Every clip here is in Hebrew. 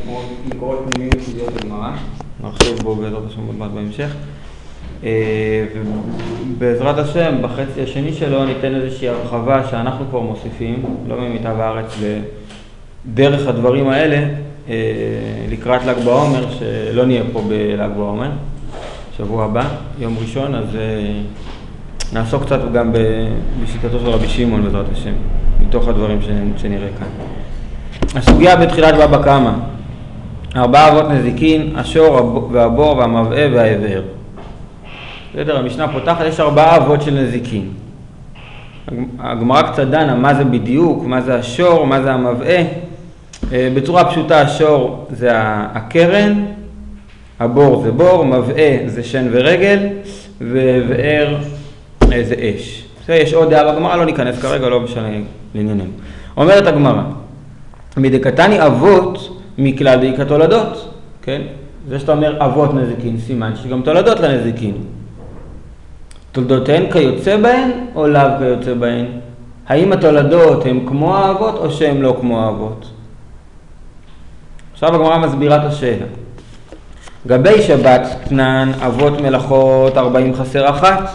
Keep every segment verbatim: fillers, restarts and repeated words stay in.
מקורות פנימיים בסוגיות הגמרא, נרחיב בו בעזרת השם עוד מעט בהמשך. ובעזרת השם בחצי השני שלו ניתן איזושהי הרחבה שאנחנו כבר מוסיפים, לא ממיטב הארץ, לדרך הדברים האלה לקראת ל"ג בעומר, שלא נהיה פה בל"ג בעומר, שבוע הבא, יום ראשון, אז נעסוק קצת גם בשיטתו של רבי שמעון בעזרת השם, מתוך הדברים שנראה כאן. הסוגיה בתחילת בבא קמא, ארבעה אבות נזיקין, השור והבור והמבעה והעבר. בסדר, המשנה פותחת, יש ארבעה אבות של נזיקין. הגמרא קצת דנה מה זה בדיוק, מה זה השור, מה זה המבעה. בצורה פשוטה, השור זה הקרן, הבור זה בור, מבעה זה שן ורגל, ובאר זה אש. יש עוד דעה בגמרא, לא ניכנס כרגע, לא משנה לענייננו. אומרת הגמרא, מדקתני אבות מכלל דאיכא תולדות, כן? זה שאתה אומר אבות נזיקין, סימן שגם תולדות לנזיקין. תולדותיהן כיוצא בהן או לאו כיוצא בהן? האם התולדות הן כמו האבות או שהן לא כמו האבות? עכשיו הגמרא מסבירה את השאלה. גבי שבת תנן אבות מלאכות ארבעים חסר אחת.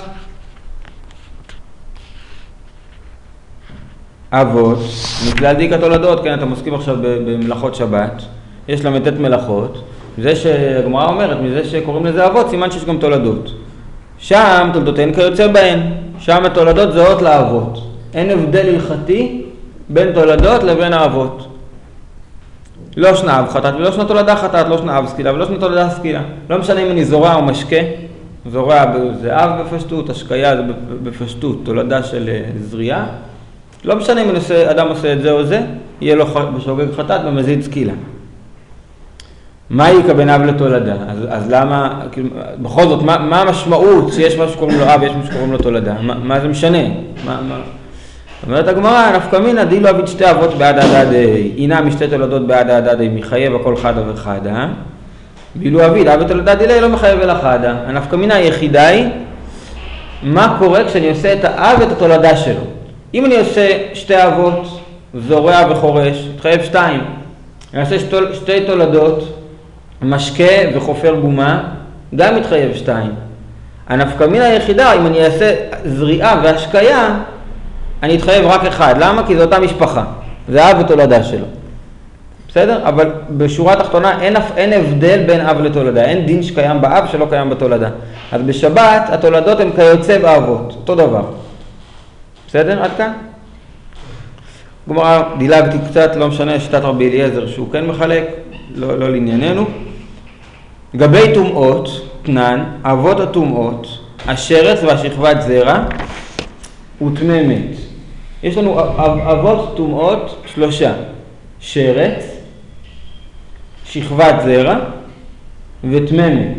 אבות, מכלל דאיכא תולדות, כן, אתה מוסקים עכשיו במלאכות שבת, יש להם לתת מלאכות, זה שהגמרא אומרת, מזה שקוראים לזה אבות, סימן שיש גם תולדות. שם תולדותיהן כיוצא בהן, שם התולדות זהות לאבות. אין הבדל הלכתי בין תולדות לבין האבות. לא שנה אב חטאת ולא שנה תולדה חטאת, לא שנה אב סקילה ולא שנה תולדה סקילה. לא משנה אם אני זורע או משקה, זורע זה אב בפשטות, השקיה זה בפשטות, תולדה של זריעה. לא משנה אם אדם עושה את זה או זה, יהיה לו בשוגג חטאת במזיד סקילה. מה יקה בין אב לתולדה? אז, אז למה, כאילו, בכל זאת, מה, מה המשמעות שיש משהו שקוראים לו אב ויש משהו שקוראים לו תולדה? מה, מה זה משנה? מה, מה? אומרת הגמרא, נפקא מינה דאילו אביד שתי אבות בעד הדדי, הנה משתי תולדות בעד הדדי, מחייב הכל חדה וחדה, ואילו אביד אב ותולדה דילי לא מחייב אלא חדה. הנפקא מינה היחידה היא, מה קורה כשאני עושה את האב ואת התולדה שלו? אם אני עושה שתי אבות, זורע וחורש, מתחייב שתיים. אני עושה שתי, שתי תולדות, משקה וחופר גומה, גם מתחייב שתיים. הנפקא מינה היחידה, אם אני אעשה זריעה והשקיה, אני אתחייב רק אחד. למה? כי זו אותה משפחה. זה אב ותולדה שלו. בסדר? אבל בשורה התחתונה אין, אין הבדל בין אב לתולדה. אין דין שקיים באב שלא קיים בתולדה. אז בשבת התולדות הן כיוצא באבות. אותו דבר. בסדר? עד כאן? גמרא, דילגתי קצת, לא משנה, שיטת רבי אליעזר שהוא כן מחלק, לא, לא לענייננו. גבי טומאות, תנן, אבות הטומאות, השרץ והשכבת זרע, וטמא מת. יש לנו אבות טומאות שלושה, שרץ, שכבת זרע וטמא מת.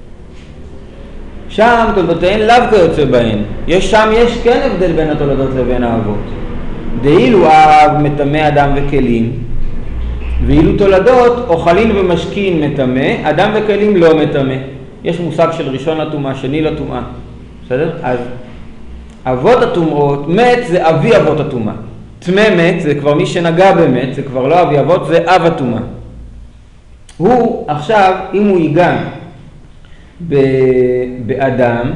שם תולדותיהן לאו כיוצא בהן. יש שם יש כן הבדל בין התולדות לבין האבות. דאילו אב מטמא אדם וכלים, ואילו תולדות אוכלים ומשקין מטמא, אדם וכלים לא מטמא. יש מושג של ראשון לטומאה, שני לטומאה. בסדר? אז אבות הטומאות, מת זה אבי אבות הטומאה. טמא מת זה כבר מי שנגע במת, זה כבר לא אבי אבות, זה אב הטומאה. הוא עכשיו, אם הוא ייגע באדם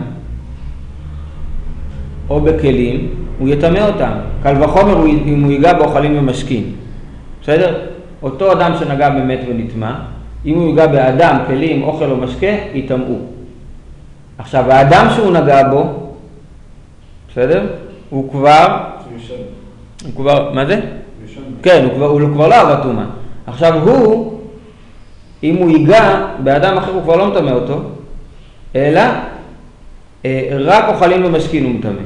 או בכלים, הוא יטמא אותם. קל וחומר אם הוא ייגע באוכלים ומשקין. בסדר? אותו אדם שנגע במת ונטמא, אם הוא ייגע באדם, כלים, אוכל או משקה, יטמאו. עכשיו, האדם שהוא נגע בו, בסדר? הוא כבר... הוא כבר... מה זה? כן, הוא כבר, הוא כבר לא אב הטומאה. עכשיו הוא, אם הוא ייגע באדם אחר, הוא כבר לא מטמא אותו, אלא רק אוכלים ומשקין הוא מטמא.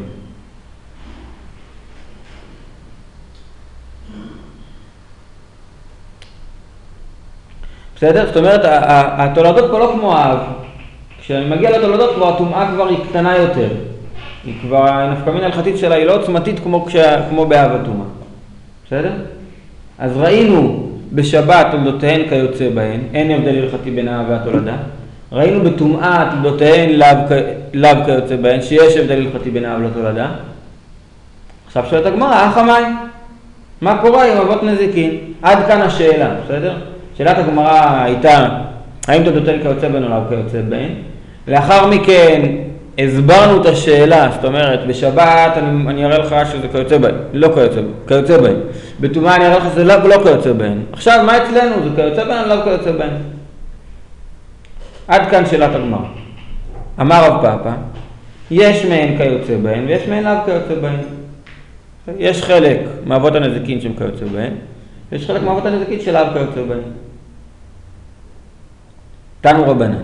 בסדר? זאת אומרת, התולדות פה לא כמו האב. כשאני מגיע לתולדות, כבר הטומאה כבר היא קטנה יותר. היא כבר, הנפקא מינה ההלכתית שלה היא לא עוצמתית כמו, כשה, כמו באב הטומאה. בסדר? אז ראינו בשבת תולדותיהן כיוצא בהן, אין הבדל הלכתי בין האב והתולדה. ראינו בטומאה תולדותיהן לאו כיוצא בהן, שיש הבדל הלכתי בין האב לתולדה. עכשיו שואלת הגמרא, אחא מאי? מה קורה עם אבות נזיקין? עד כאן השאלה, בסדר? שאלת הגמרא הייתה, האם תולדותיהן כיוצא בהן או לא כיוצא בהן? לאחר מכן הסברנו את השאלה, זאת אומרת, בשבת אני, אני אראה לך שזה כיוצא בהן, לא כיוצא, כיוצא בהן. בטומאה אני אראה לך שזה לא, לא כיוצא בהן. עכשיו, מה אצלנו? זה כיוצא בהן או לא כיוצא בהן? עד כאן שאלת הגמרא. אמר רב פאפא, יש מהן כיוצא בהן ויש מהן לאו כיוצא בהן. יש חלק מאבות הנזיקין שהם כיוצא בהן, ויש חלק מאבות הנזיקין של לאו כיוצא בהן. תנו רבנן.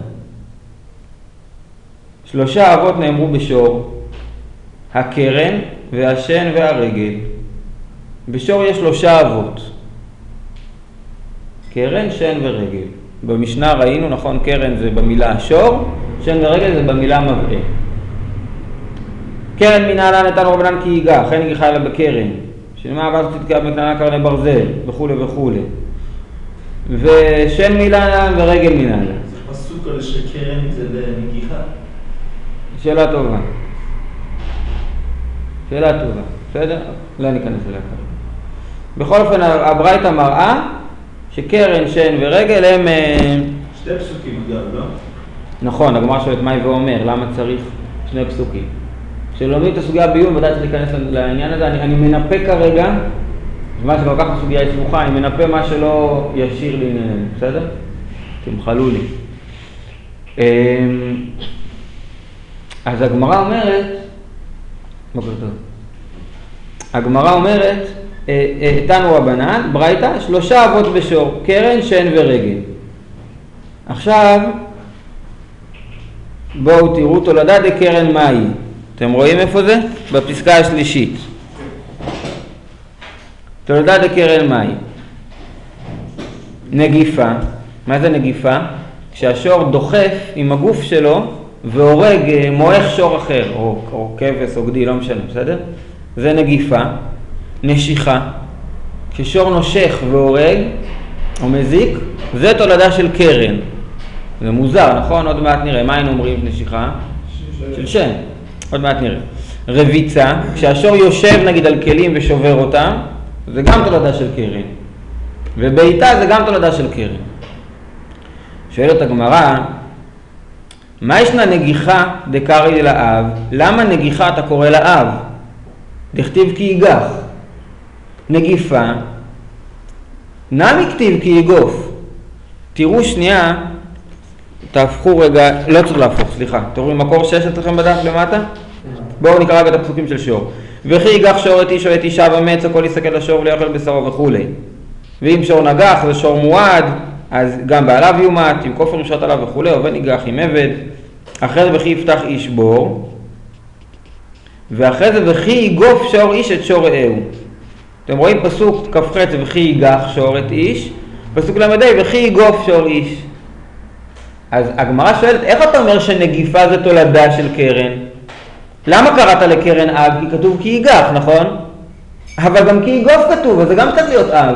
שלושה אבות נאמרו בשור, הקרן והשן והרגל. בשור יש שלושה אבות, קרן, שן ורגל. במשנה ראינו, נכון, קרן זה במילה שור, שן ורגל זה במילה מבעה. קרן מנהלן נתנו רבנן כי ייגע, חן גיחה אלא בקרן, שנאמר הבא תתקע בקטנה קרני ברזל, וכו' וכו'. ושן מנהלן ורגל מנהלן. זה פסוק על שקרן זה בנגיחה? שאלה טובה. שאלה טובה, בסדר? לא ניכנס אליה כרגע. בכל אופן, הברייתא מראה שקרן, שן ורגל הם... שתי פסוקים גם, לא? נכון, הגמרא שואלת מה ואומר, למה צריך שני פסוקים? כשלומדים את הסוגיה בעיון, ודאי צריך להיכנס לעניין הזה, אני, אני מנפה כרגע, מה שכל כך הסוגיה היא סבוכה, אני מנפה מה שלא ישיר לענייננו, בסדר? תמחלו לי. אז הגמרא אומרת, בוקר טוב, הגמרא אומרת, תנו רבנן, ברייתא, שלושה אבות בשור, קרן, שן ורגל. עכשיו, בואו תראו תולדה דקרן מהי. אתם רואים איפה זה? בפסקה השלישית. תולדה דקרן מהי. נגיפה. מה זה נגיפה? כשהשור דוחף עם הגוף שלו והורג, מועך שור אחר, או, או כבש או גדי, לא משנה, בסדר? זה נגיפה. נשיכה. כששור נושך והורג או מזיק, זה תולדה של קרן. זה מוזר, נכון? עוד מעט נראה. מה היינו אומרים נשיכה? של שן. עוד מעט נראה. רביצה, כשהשור יושב נגיד על כלים ושובר אותם, זה גם תולדה של קרן. וביתה זה גם תולדה של קרן. שואלת הגמרא, מה ישנה נגיחה דקרי לאב? למה נגיחה אתה קורא לאב? דכתיב כי ייגח. נגיפה, נמי כתיב כי ייגוף. תראו שנייה, תהפכו רגע, לא צריך להפוך, סליחה. תראו מקור שש אצלכם בדף למטה? בואו נקרא את הפסוקים של שור. וכי ייגח שור את איש או את אישה במצח, כל יסתכל לשור ולאכל בשרו וכו'. ואם שור נגח זה שור מועד, אז גם בעליו יומת, עם כופר יושת עליו וכו', עובד ניגח עם עבד. אחרי זה וכי יפתח איש בור. ואחרי זה וכי ייגוף שור איש את שור רעהו. אתם רואים פסוק כ"ח וכי ייגח שור את איש, פסוק למדי וכי ייגוף שור איש. אז הגמרא שואלת, איך אתה אומר שנגיפה זה תולדה של קרן? למה קראת לקרן אב? כי כתוב כי ייגח, נכון? אבל גם כי ייגוף כתוב, אז זה גם צריך להיות אב.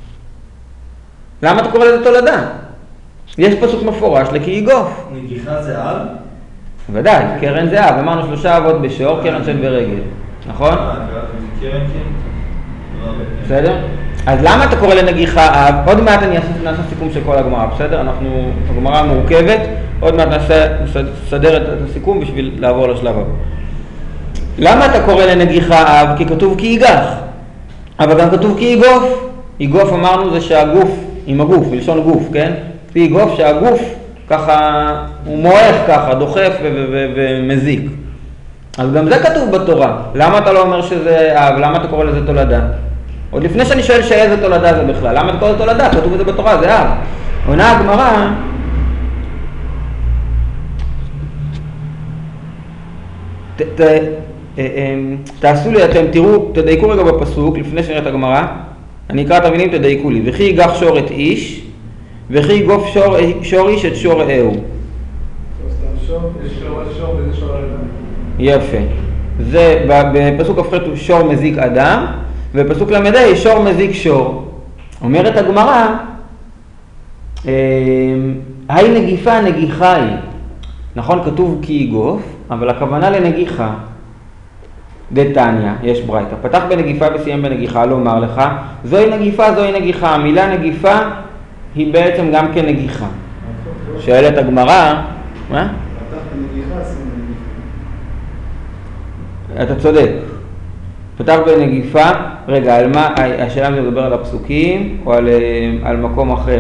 למה אתה קורא לזה תולדה? יש פסוק מפורש לכי ייגוף. נגיחה זה אב? ודאי, קרן זה אב. אמרנו שלושה אבות בשור, קרן שן ורגל. נכון? אה, קרן כן. בסדר? אז למה אתה קורא לנגיחה אב? עוד מעט אני נעשה סיכום של כל הגמרא, בסדר? אנחנו, הגמרא מורכבת, עוד מעט נעשה, נסדר את הסיכום בשביל לעבור לשלב הבא. למה אתה קורא לנגיחה אב? כי כתוב כי ייגח, אבל גם כתוב כי ייגוף. ייגוף אמרנו זה שהגוף, עם הגוף, מלשון גוף, כן? כי ייגוף שהגוף ככה, הוא מועך ככה, דוחף ומזיק. אז גם זה כתוב בתורה. למה אתה לא אומר שזה אב? למה אתה קורא לזה תולדה? עוד לפני שאני שואל שאיזה תולדה זה בכלל, למה אתה קורא לזה תולדה? כתוב את זה בתורה, זה אב. עונה הגמרא, ת, ת, תעשו לי, אתם תראו, תדייקו רגע בפסוק, לפני שנראה את הגמרא, אני אקרא את המילים, תדייקו לי. וכי ייגח שור את איש, וכי ייגוף שור, שור איש את שור רעהו. יפה. זה בפסוק כ"ח הוא שור מזיק אדם, ובפסוק למדי שור מזיק שור. אומרת הגמרא, היי נגיפה נגיחה היא. נכון, כתוב כי ייגוף, אבל הכוונה לנגיחה. דתניא, יש ברייתא. פתח בנגיפה וסיים בנגיחה, לומר לך, זוהי נגיפה, זוהי נגיחה. המילה נגיפה היא בעצם גם כנגיחה. שואלת הגמרא, מה? אתה צודק. פתח בנגיפה, רגע, על מה, השאלה אם זה מדבר על הפסוקים או על, על מקום אחר.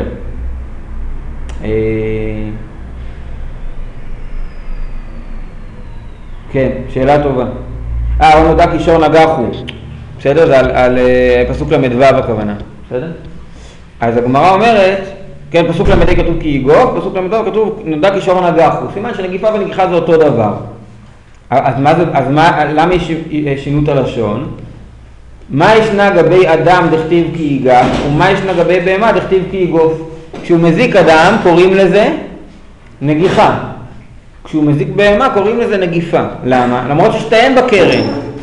כן, שאלה טובה. אה, הוא נודע קישור נגח הוא. בסדר? זה על, על פסוק למדו הכוונה. בסדר? אז הגמרא אומרת, כן, פסוק למדי כתוב כי יגוף, פסוק למדו כתוב נודע קישור נגח הוא. סימן שנגיפה ונגיחה זה אותו דבר. אז, מה זה, אז מה, למה שינו את הלשון? מה ישנה גבי אדם דכתיב כי ייגח, ומה ישנה גבי בהמה דכתיב כי יגוף? כשהוא מזיק אדם קוראים לזה נגיחה. כשהוא מזיק בהמה קוראים לזה נגיפה. למה? למרות ששתיהן בקרן.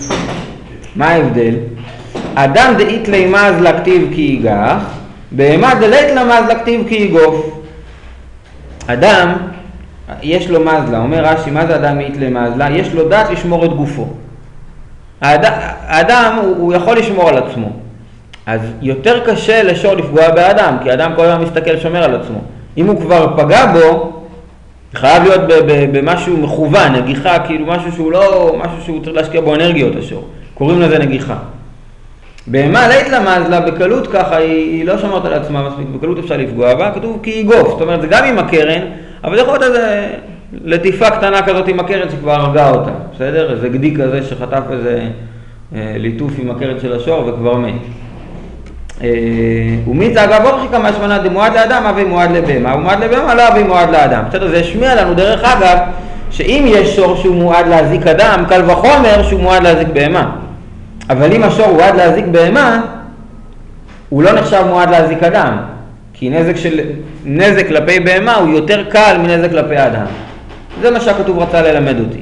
מה ההבדל? אדם דאית לימז לכתיב כי ייגח, בהמה דלית למז לכתיב כי יגוף. אדם, יש לו מזלה, אומר רש"י, מה זה אדם דאית למזלה? יש לו דעת לשמור את גופו. האדם, האדם הוא, הוא יכול לשמור על עצמו. אז יותר קשה לשור לפגוע באדם, כי האדם כל הזמן מסתכל שומר על עצמו. אם הוא כבר פגע בו, חייב להיות במשהו מכוון, נגיחה, כאילו משהו שהוא לא, משהו שהוא צריך להשקיע בו אנרגיות השור. קוראים לזה נגיחה. בהמה לית למזלה, בקלות ככה, היא, היא לא שומרת על עצמה מספיק, בקלות אפשר לפגוע בה, כתוב כי יגוף, זאת אומרת זה גם עם הקרן, אבל יכול להיות איזה לטיפה קטנה כזאת עם הקרן שכבר הרגה אותה, בסדר? איזה גדי כזה שחטף איזה אה, ליטוף עם הקרן של השור וכבר מת. אה, ומיצה אגב אורחי כמה שמונה דמועד לאדם, אבי מועד לבהמה, הוא מועד לבהמה, לא אבי מועד לאדם. בסדר, זה השמיע לנו דרך אגב, שאם יש שור שהוא מועד להזיק אדם, קל וחומר שהוא מועד להזיק בהמה. אבל אם השור מועד להזיק בהמה, הוא לא נחשב מועד להזיק אדם. כי נזק, של, נזק כלפי בהמה הוא יותר קל מנזק כלפי אדם. זה מה שהכתוב רצה ללמד אותי.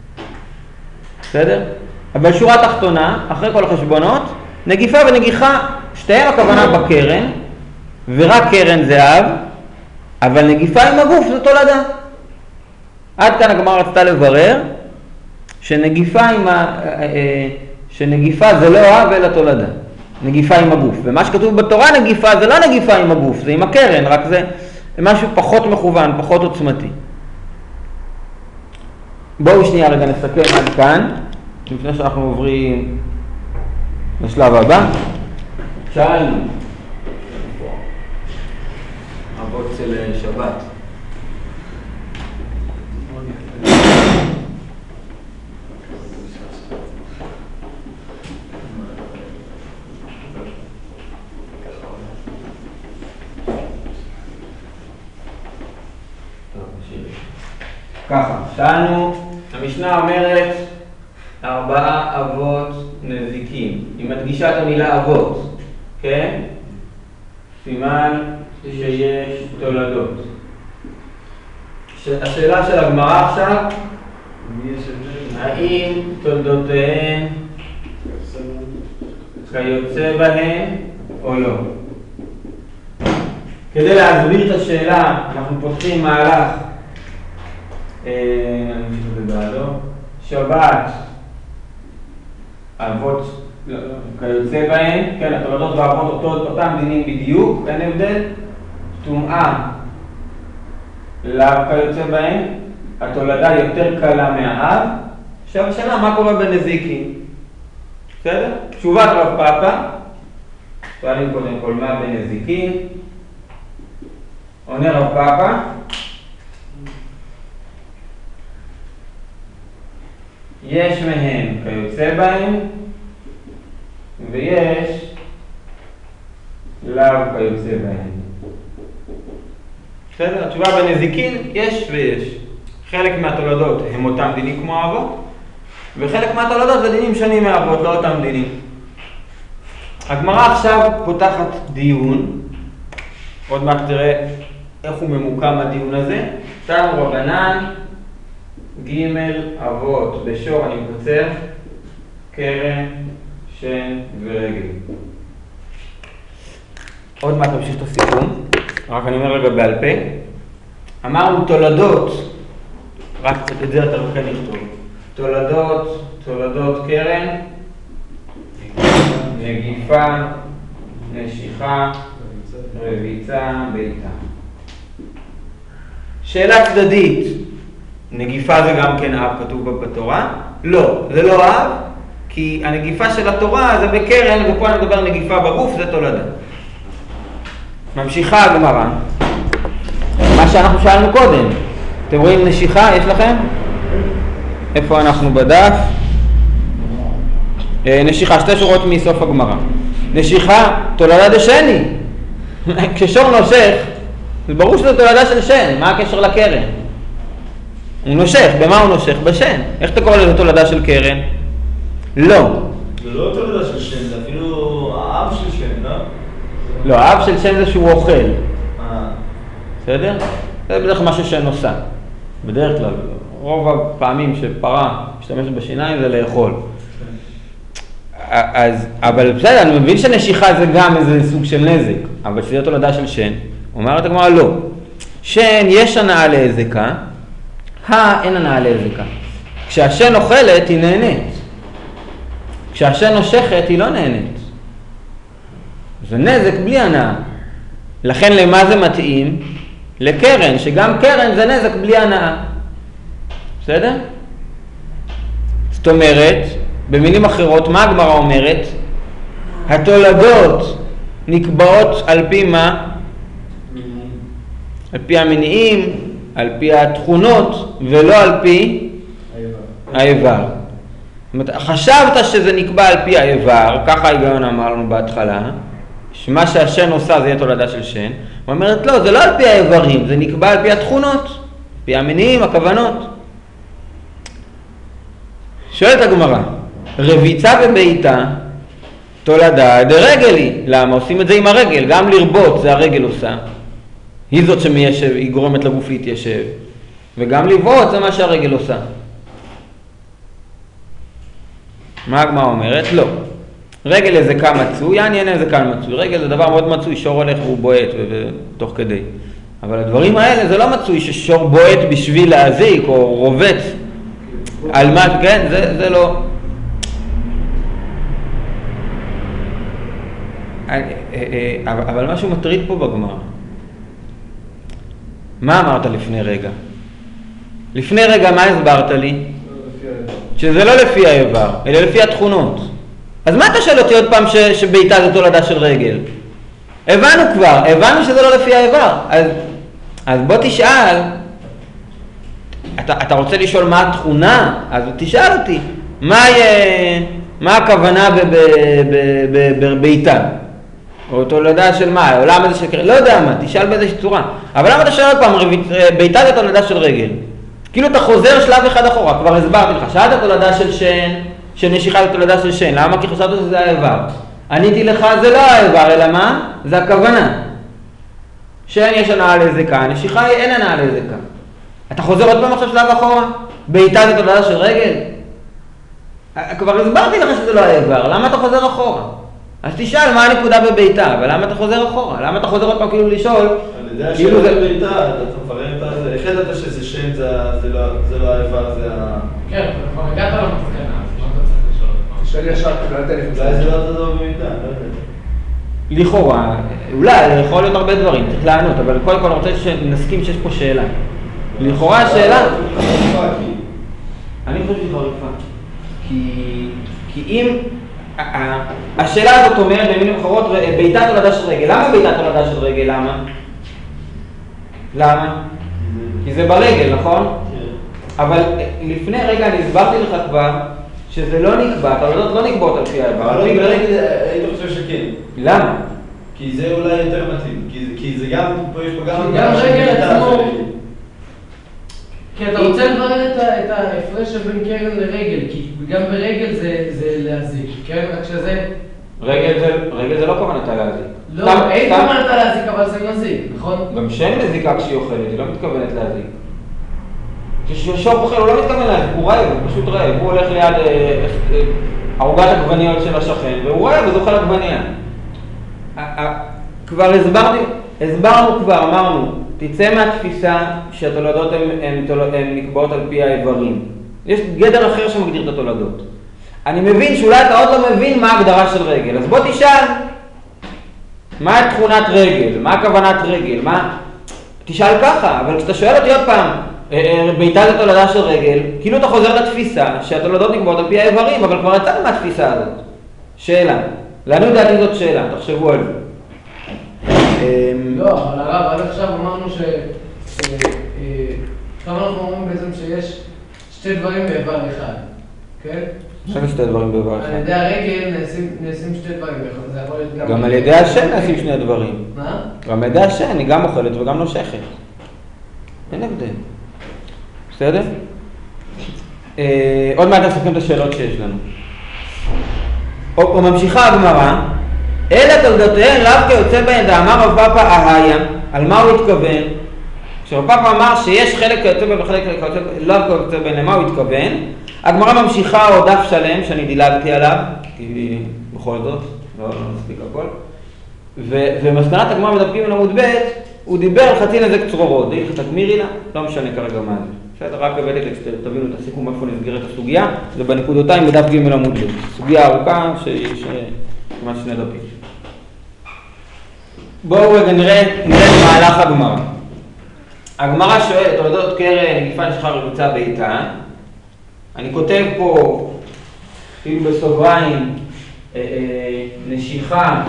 בסדר? אבל שורה תחתונה, אחרי כל החשבונות, נגיפה ונגיחה, שתיהם הכוונה בקרן, ורק קרן זהב, אבל נגיפה עם הגוף זה תולדה. עד כאן הגמרא רצתה לברר, שנגיפה עם ה... שנגיפה זה לא אהב אלא תולדה. נגיפה עם הגוף. ומה שכתוב בתורה נגיפה זה לא נגיפה עם הגוף, זה עם הקרן, רק זה משהו פחות מכוון, פחות עוצמתי. בואו שנייה רגע נסכם עד כאן, לפני שאנחנו עוברים לשלב הבא. שאלנו, אבות של שבת. ככה, שאלנו, המשנה אומרת ארבעה אבות נזיקים. היא מדגישה את המילה אבות, כן? סימן שיש תולדות. השאלה של הגמרא עכשיו, האם תולדותיהן כיוצא בהן או לא? כדי להסביר את השאלה, אנחנו פותחים מהלך שבת, אבות כיוצא בהן, כן, התולדות והאבות אותם דינים בדיוק, אין הבדל. טומאה, לאו כיוצא בהן, התולדה יותר קלה מהאב. עכשיו השאלה, מה קורה בנזיקים? בסדר? תשובת רב פאפא, שואלים קודם כל מה בנזיקים. עונה רב פאפא, יש מהם כיוצא בהם, ויש לאו כיוצא בהם. בסדר? התשובה בנזיקין, יש ויש. חלק מהתולדות הם אותם דינים כמו האבות, וחלק מהתולדות זה דינים שונים מהאבות, לא אותם דינים. הגמרא עכשיו פותחת דיון, עוד מעט תראה איך הוא ממוקם הדיון הזה. תנו רבנן, ג' אבות בשור, אני מקצר, קרן, שן ורגל. עוד מעט נמשיך את הסיכום, רק אני אומר רגע בעל פה. אמרנו תולדות, רק את זה אתה רוצה לכתוב. תולדות, תולדות קרן, נגיפה, נשיכה רביצה, בעיטה. שאלה צדדית, נגיפה זה גם כן אב כתוב בתורה? לא, זה לא אב, כי הנגיפה של התורה זה בקרן, ופה אני מדבר נגיפה בגוף, זה תולדה. ממשיכה הגמרא, מה שאנחנו שאלנו קודם. אתם רואים נשיכה, יש לכם? איפה אנחנו בדף? נשיכה, שתי שורות מסוף הגמרא. נשיכה, תולדה דשני. כששור נושך, זה ברור שזה תולדה של שן, מה הקשר לקרן? הוא נושך, במה הוא נושך? בשן. איך אתה קורא לזה תולדה של קרן? לא. זה לא תולדה של שן, זה אפילו האב של שן, לא? לא, האב של שן זה שהוא אוכל. אה. בסדר? זה בדרך כלל משהו שן עושה. בדרך כלל, רוב הפעמים שפרה משתמשת בשיניים זה לאכול. אז, אבל בסדר, אני מבין שנשיכה זה גם איזה סוג של נזק, אבל שזה תולדה של שן, אומרת הגמרא לא. שן יש הנאה להזקה, הא אין הנאה להזקה. כשהשן אוכלת היא נהנית, כשהשן נושכת היא לא נהנית. זה נזק בלי הנאה. לכן למה זה מתאים? לקרן, שגם קרן זה נזק בלי הנאה. בסדר? זאת אומרת, במילים אחרות, מה הגמרא אומרת? התולדות נקבעות על פי מה? על פי המניעים, על פי התכונות, ולא על פי האיבר. זאת אומרת, חשבת שזה נקבע על פי האיבר, ככה ההיגיון אמר לנו בהתחלה, שמה שהשן עושה זה יהיה תולדה של שן. הוא אומרת, לא, זה לא על פי האיברים, זה נקבע על פי התכונות, על פי המניעים, הכוונות. שואלת הגמרא, רביצה ובעיטה, תולדה דרגל היא. למה? עושים את זה עם הרגל, גם לרבות זה הרגל עושה. היא זאת שמיישב, היא גורמת לגוף להתיישב. וגם לבעוט זה מה שהרגל עושה. מה הגמרא אומרת? לא. רגל הזקה מצוי, יעני אין הזקה מצוי. רגל זה דבר מאוד מצוי, שור הולך והוא בועט ותוך כדי. אבל הדברים האלה זה לא מצוי ששור בועט בשביל להזיק או רובץ על מה, כן? זה, זה לא. אבל משהו מטריד פה בגמרא. מה אמרת לפני רגע? לפני רגע מה הסברת לי? שזה לא לפי האיבר, אלא לפי התכונות. אז מה אתה שואל אותי עוד פעם ש, שבעיטה זה תולדה של רגל? הבנו כבר, הבנו שזה לא לפי האיבר. אז, אז בוא תשאל, אתה, אתה רוצה לשאול מה התכונה? אז תשאל אותי, מה, מה הכוונה בבעיטה? או תולדה של מה? או למה זה של קרן? לא יודע מה, תשאל באיזושהי צורה. אבל למה אתה שואל עוד פעם, בעיטה זה תולדה של רגל? כאילו אתה חוזר שלב אחד אחורה, כבר הסברתי לך, שאלת תולדה של שן, שנשיכה זה תולדה של שן, למה? כי חשבת שזה האיבר. עניתי לך, זה לא האיבר, אלא מה? זה הכוונה. שן יש הנאה להזקה, נשיכה היא אין הנאה להזקה. אתה חוזר עוד פעם עכשיו שלב אחורה? בעיטה זה תולדה של רגל? כבר הסברתי לך שזה לא האיבר, למה אתה חוזר אחורה? אז תשאל מה הנקודה בביתה, אבל למה אתה חוזר אחורה? למה אתה חוזר עוד פעם כאילו לשאול? על ידי השאלה בביתה, אתה מפרם את זה, החלטת שזה שן, זה לא האיבר, זה ה... כן, אתה כבר הגעת למסקנה, אז מה אתה צריך לשאול עוד פעם? תשאל ישר, אולי טלפון. אולי זה לא אתה דבר בביתה, לא יודע. לכאורה, אולי, יכול להיות הרבה דברים, צריך לענות, אבל קודם כל אני רוצה שנסכים שיש פה שאלה. לכאורה השאלה... אני חושב שהיא חריפה. כי אם... השאלה הזאת אומרת במילים אחרות, בעיטה תולדה של רגל. למה בעיטה תולדה של רגל? למה? למה? כי זה ברגל, נכון? אבל לפני רגע אני הסברתי לך כבר שזה לא נקבע, תולדות לא נקבעות על פי האיבר. אבל ברגל היית חושב שכן. למה? כי זה אולי יותר מתאים, כי זה גם, פה יש פה גם... גם רגל עצמו. כי אתה רוצה לברר את ההפרש בין קרן לרגל, כי גם ברגל זה להזיק, כן? רק שזה... רגל זה לא כוונתה להזיק. לא, אין כוונתה להזיק, אבל זה מזיק, נכון? גם שן מזיקה כשהיא אוכלת, היא לא מתכוונת להזיק. כששור אוכל הוא לא מתכוון להזיק, הוא רעב, הוא פשוט רעב. הוא הולך ליד ערוגת עגבניות של השכן, והוא רעב וזוכל עגבניה. כבר הסברתי, הסברנו כבר, אמרנו, תצא מהתפיסה שהתולדות הן נקבעות על פי האיברים. יש גדר אחר שמגדיר את מה תכונת רגל? מה הכוונת רגל? מה? תשאל ככה, אבל כשאתה שואל אותי עוד פעם, ביתה זה תולדה של רגל, כאילו אתה חוזר לתפיסה שהתולדות נקבעות על פי האיברים, אבל כבר יצאנו מהתפיסה הזאת. שאלה. לעניות דעתי זאת שאלה, תחשבו על זה. לא, אבל הרב, עד עכשיו אמרנו ש... עכשיו אנחנו אומרים בעצם שיש שתי דברים באיבר אחד, כן? עכשיו יש שתי דברים באיבר אחד. על ידי הרגל נעשים שתי דברים באיבר, זה יכול להיות גם... גם על ידי השן נעשים שני דברים. מה? גם על ידי השן, היא גם אוכלת וגם נושכת. אין הבדל. בסדר? עוד מעט נסכים את השאלות שיש לנו. או ממשיכה הגמרא, אלה תולדותיהן לאו כיוצא בהן דאמר רב פאפא אהיה, על מה הוא התכוון? כשרב פאפא אמר שיש חלק כיוצא בהן וחלק לאו כיוצא בהן, למה הוא התכוון? הגמרא ממשיכה עוד דף שלם שאני דילגתי עליו, כי בכל זאת, לא נספיק הכל. ומסקנת הגמרא בדף ג' עמוד ב', הוא דיבר על חצי נזק צרורות, דאית תגמירי לה, לא משנה כרגע מה זה. בסדר, רק הבאתי תבינו את הסיכום איפה נסגרת הסוגיה, זה בנקודותיים בדף ג' עמוד ב', סוגיה ארוכה שהיא כמעט שני דפים. בואו רגע נראה את מהלך הגמרא. הגמרא שואלת, תולדות קרן, נגיפה נשכה רבוצה בעיטה. אני כותב פה, כאילו בסוגריים, נשיכה,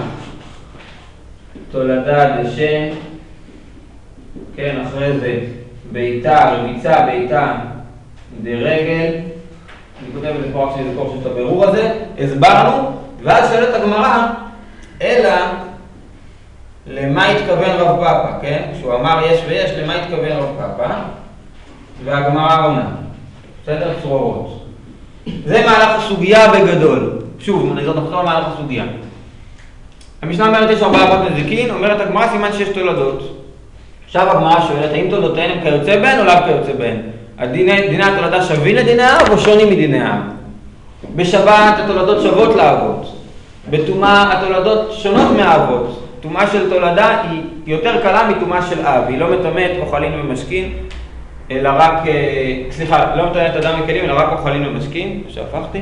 תולדה דשן, כן, אחרי זה בעיטה, רביצה, בעיטה דרגל. אני כותב את זה פה רק שנזכור שיש את הבירור הזה. הסברנו, ואז שואלת הגמרא, אלא למה התכוון רב פאפא, כן? כשהוא אמר יש ויש, למה התכוון רב פאפא? והגמרא עונה. בסדר? צרורות. זה מהלך הסוגיה בגדול. שוב, אני זאת נחזור למהלך הסוגיה. המשנה אומרת יש ארבעה אבות נזיקין, אומרת הגמרא סימן שיש תולדות. עכשיו הגמרא שואלת, האם תולדותיהן הם כיוצא בהן או לאו כיוצא בהן? דיני התולדה שווים לדיני האב או שונים מדיני האב? בשבת התולדות שוות לאבות. בטומאה התולדות שונות מהאבות. טומאה של תולדה היא יותר קלה מטומאה של אב. היא לא מטמאת אוכלים ומשקין, אלא רק, סליחה, לא מטמאת אדם וכלים, אלא רק אוכלים ומשקין, שהפכתי.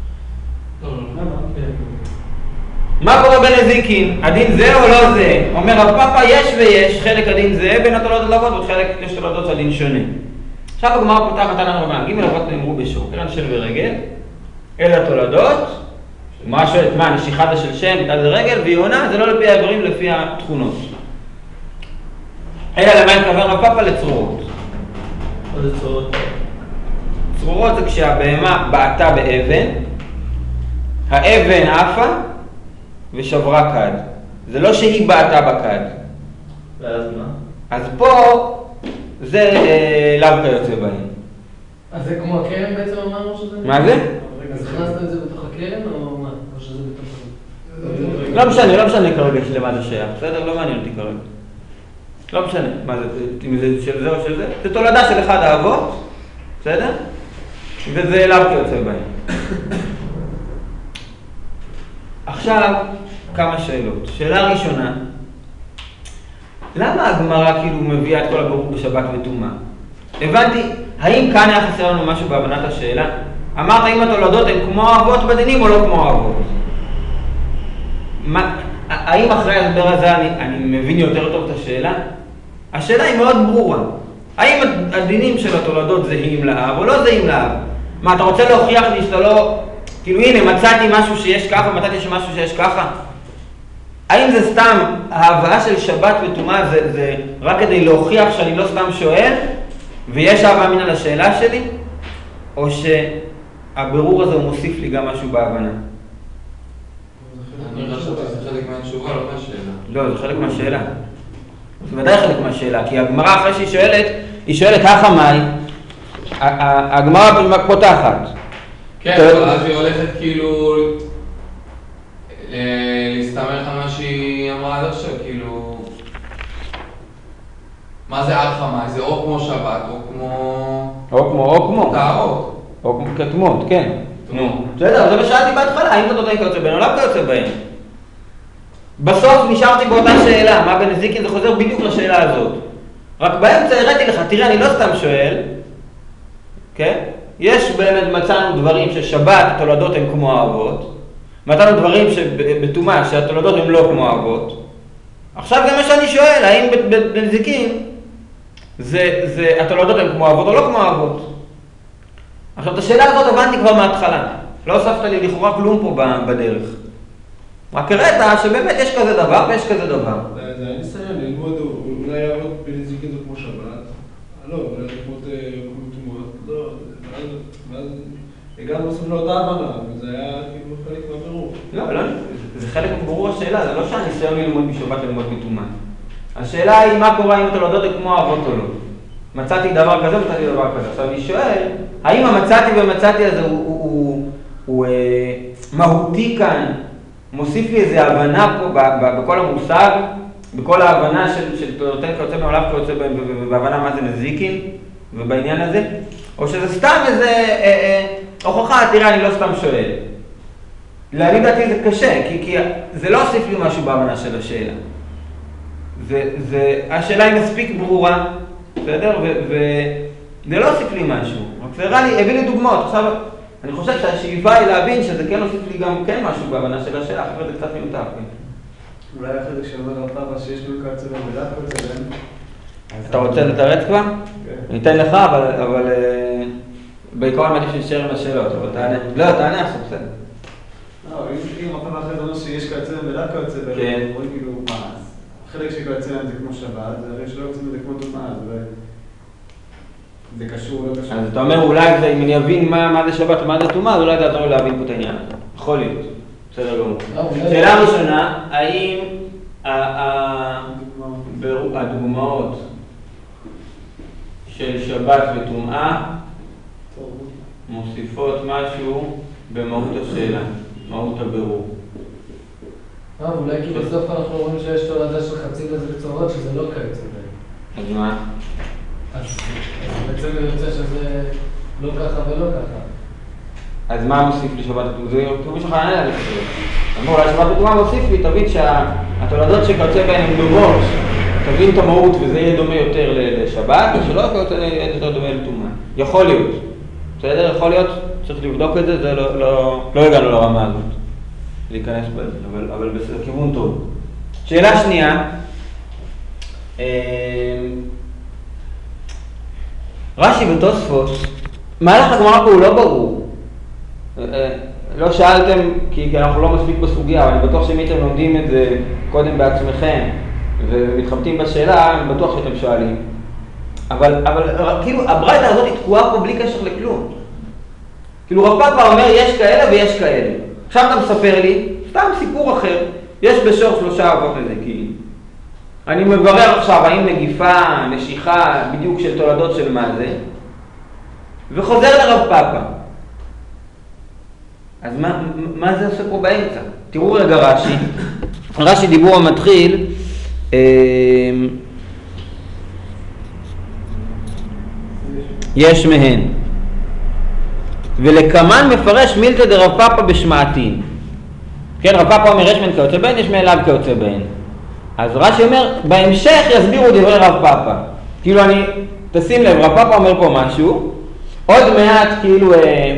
מה קורה בנזיקין? הדין זה או לא זה? אומר רב פאפא יש ויש, חלק הדין זה בין התולדות לאבות וחלק יש תולדות שהדין שונה. עכשיו הגמרא פותחת לנו רבנן, ג' אבות נאמרו בשור, קרן של ורגל, אלה תולדות, מה שואלת, מה, נשיכת של שם, ביטה זה רגל, והיא עונה, זה לא לפי האיברים, לפי התכונות. אלא למה התכוון רב פאפא? לצרורות. מה זה צרורות? צרורות זה כשהבהמה בעטה באבן, האבן עפה ושברה כד. זה לא שהיא בעטה בכד. ואז מה? אז פה זה אה, לאו כיוצא בהן. אז זה כמו הקרן בעצם אמרנו שזה? מה זה? אז הכנסת את זה בתוך הקרן או מה? או שזה בתוך... לא משנה, לא משנה כרגע למה זה שייך, בסדר? לא מעניין אותי כרגע. לא משנה, מה זה, אם זה של זה או של זה? זה תולדה של אחד האבות, בסדר? וזה לאו כיוצא בהן. עכשיו, כמה שאלות. שאלה ראשונה, למה הגמרא כאילו מביאה את כל הבירור בשבת וטומאה? הבנתי, האם כאן היה חסר לנו משהו בהבנת השאלה? אמרת האם התולדות הן כמו אבות בדינים או לא כמו אבות? מה, האם אחרי ההסבר הזה אני, אני מבין יותר טוב את השאלה? השאלה היא מאוד ברורה. האם הדינים של התולדות זהים לאב או לא זהים לאב? מה, אתה רוצה להוכיח לי שאתה לא... כאילו הנה, מצאתי משהו שיש ככה, מצאתי משהו שיש ככה? האם זה סתם, ההבאה של שבת וטומאה זה, זה רק כדי להוכיח שאני לא סתם שואל, ויש אהבה אמינא לשאלה שלי? או שהבירור הזה מוסיף לי גם משהו בהבנה? אני חושב שזה חלק מהתשובה, לא מהשאלה. לא, זה חלק מהשאלה. זה ודאי חלק מהשאלה, כי הגמרא אחרי שהיא שואלת, היא שואלת החמאי, הגמרא פותחת. כן, אבל אז היא הולכת כאילו להסתמך על מה שהיא אמרה עד עכשיו, כאילו... מה זה החמאי? זה או כמו שבת, או כמו... או כמו, או כמו. טהרות. או כמו כתמות, כן. נו. בסדר, זה מה שאלתי בהתחלה, האם תולדות כיוצא בהן או לא כיוצא בהן? בסוף נשארתי באותה שאלה, מה בנזיקין זה חוזר בדיוק לשאלה הזאת. רק באמצע הראיתי לך, תראה, אני לא סתם שואל, כן? יש באמת, מצאנו דברים ששבת התולדות הן כמו האבות, מצאנו דברים שבטומאה שהתולדות הן לא כמו האבות, עכשיו זה מה שאני שואל, האם בנזיקין זה, זה, התולדות הן כמו אבות או לא כמו אבות? עכשיו את השאלה הזאת הבנתי כבר מההתחלה, לא הוספת לי לכאורה כלום פה בדרך. רק הראית שבאמת יש כזה דבר ויש כזה דבר. זה היה ניסיון ללמוד, אולי אבות בנזיקין זה כמו שבת, לא, אולי לפחות תומות, לא, ואז הגענו בסוף לאותה הבנה, וזה היה כאילו חלק מהבירור. לא, לא, זה חלק מברור השאלה, זה לא שהניסיון ללמוד בשבת ללמוד בתומה. השאלה היא מה קורה אם התולדות הן כמו אבות או לא. מצאתי דבר כזה, מצאתי דבר כזה. עכשיו אני שואל, האם המצאתי ומצאתי הזה הוא, הוא, הוא, הוא אה, מהותי כאן, מוסיף לי איזו הבנה פה ב, ב, בכל המושג, בכל ההבנה של, של תולדותיהן כיוצא בעולם כיוצא בהבנה מה זה נזיקין ובעניין הזה, או שזה סתם איזה אה, אה, הוכחה, תראה, אני לא סתם שואל. להגיד דעתי זה קשה, כי, כי זה לא הוסיף לי משהו בהבנה של השאלה. זה, זה, השאלה היא מספיק ברורה, בסדר? וזה לא הוסיף לי משהו. רק זה הראה לי, הביא לי דוגמאות. עכשיו, אני חושב שהשאיפה היא להבין שזה כן הוסיף לי גם כן משהו בהבנה של השאלה, אחרי זה קצת מיותר. אולי אחרי זה שאומר הרב שיש לו כיוצא בהם ולאו כיוצא בהם. אתה רוצה לתרץ כבר? אני אתן לך, אבל, אבל בעיקרון מעדיף שנשאר עם השאלות, אבל תענה. לא, תענה עכשיו, בסדר. לא, אם הפעם אחרי זה אומר שיש כיוצא בהם ולאו כיוצא בהם, אומרים כאילו מה, אז החלק שכיוצא בהם זה כמו שבת, זה הרי שלא יוצאים את זה כמו תומה, זה קשור, לא קשור. אז אתה אומר, אולי זה, אם אני אבין מה זה שבת ומה זה תומה, אז אולי זה יעזור לי להבין פה את העניין. יכול להיות. בסדר גמור. שאלה ראשונה, האם הדוגמאות של שבת וטומאה מוסיפות משהו במהות השאלה, מהות הבירור? אה, אולי כי בסוף אנחנו רואים שיש תולדה של חצי לזה בצורות שזה לא כיוצא בהם. אז מה? אז בעצם יוצא שזה לא ככה ולא ככה. אז מה מוסיף לי שבת וטומאה? זה כמו שלך ענה לי כזה. אמרו, אולי שבת וטומאה מוסיף לי, תבין שהתולדות שכיוצא בהן הן דומות, תבין את המהות וזה יהיה דומה יותר לשבת, ושלא יהיה יותר דומה לטומאה. יכול להיות. בסדר? יכול להיות, צריך לבדוק את זה, זה לא, לא, לא הגענו לרמה הזאת. להיכנס בזה, אבל, אבל בכיוון טוב. שאלה שנייה, רש"י ותוספות, מהלך הגמרא פה הוא לא ברור. לא שאלתם, כי אנחנו לא מספיק בסוגיה, אבל אני בטוח שאם אתם לומדים את זה קודם בעצמכם, ומתחבטים בשאלה, אני בטוח שאתם שואלים. אבל, אבל כאילו, הברייתא הזאת היא תקועה פה בלי קשר לכלום. כאילו, רב פאפא אומר, יש כאלה ויש כאלה. עכשיו אתה מספר לי, סתם סיפור אחר, יש בשור שלושה אבות נזיקין. אני מברר עכשיו האם נגיפה, נשיכה, בדיוק של תולדות של מה זה, וחוזר לרב פאפא. אז מה, מה זה עושה פה באמצע? תראו רגע רש"י, רש"י דיבור המתחיל, אה, יש מהן. ולקמן מפרש מילתא דרב פאפא בשמעתין. כן, רב פאפא אומר יש מהן כיוצא בהן, יש מאליו כיוצא בהן. אז רש"י אומר, בהמשך יסבירו דברי רב פאפא. כאילו אני, תשים לב, רב פאפא אומר פה משהו, עוד מעט כאילו, אה,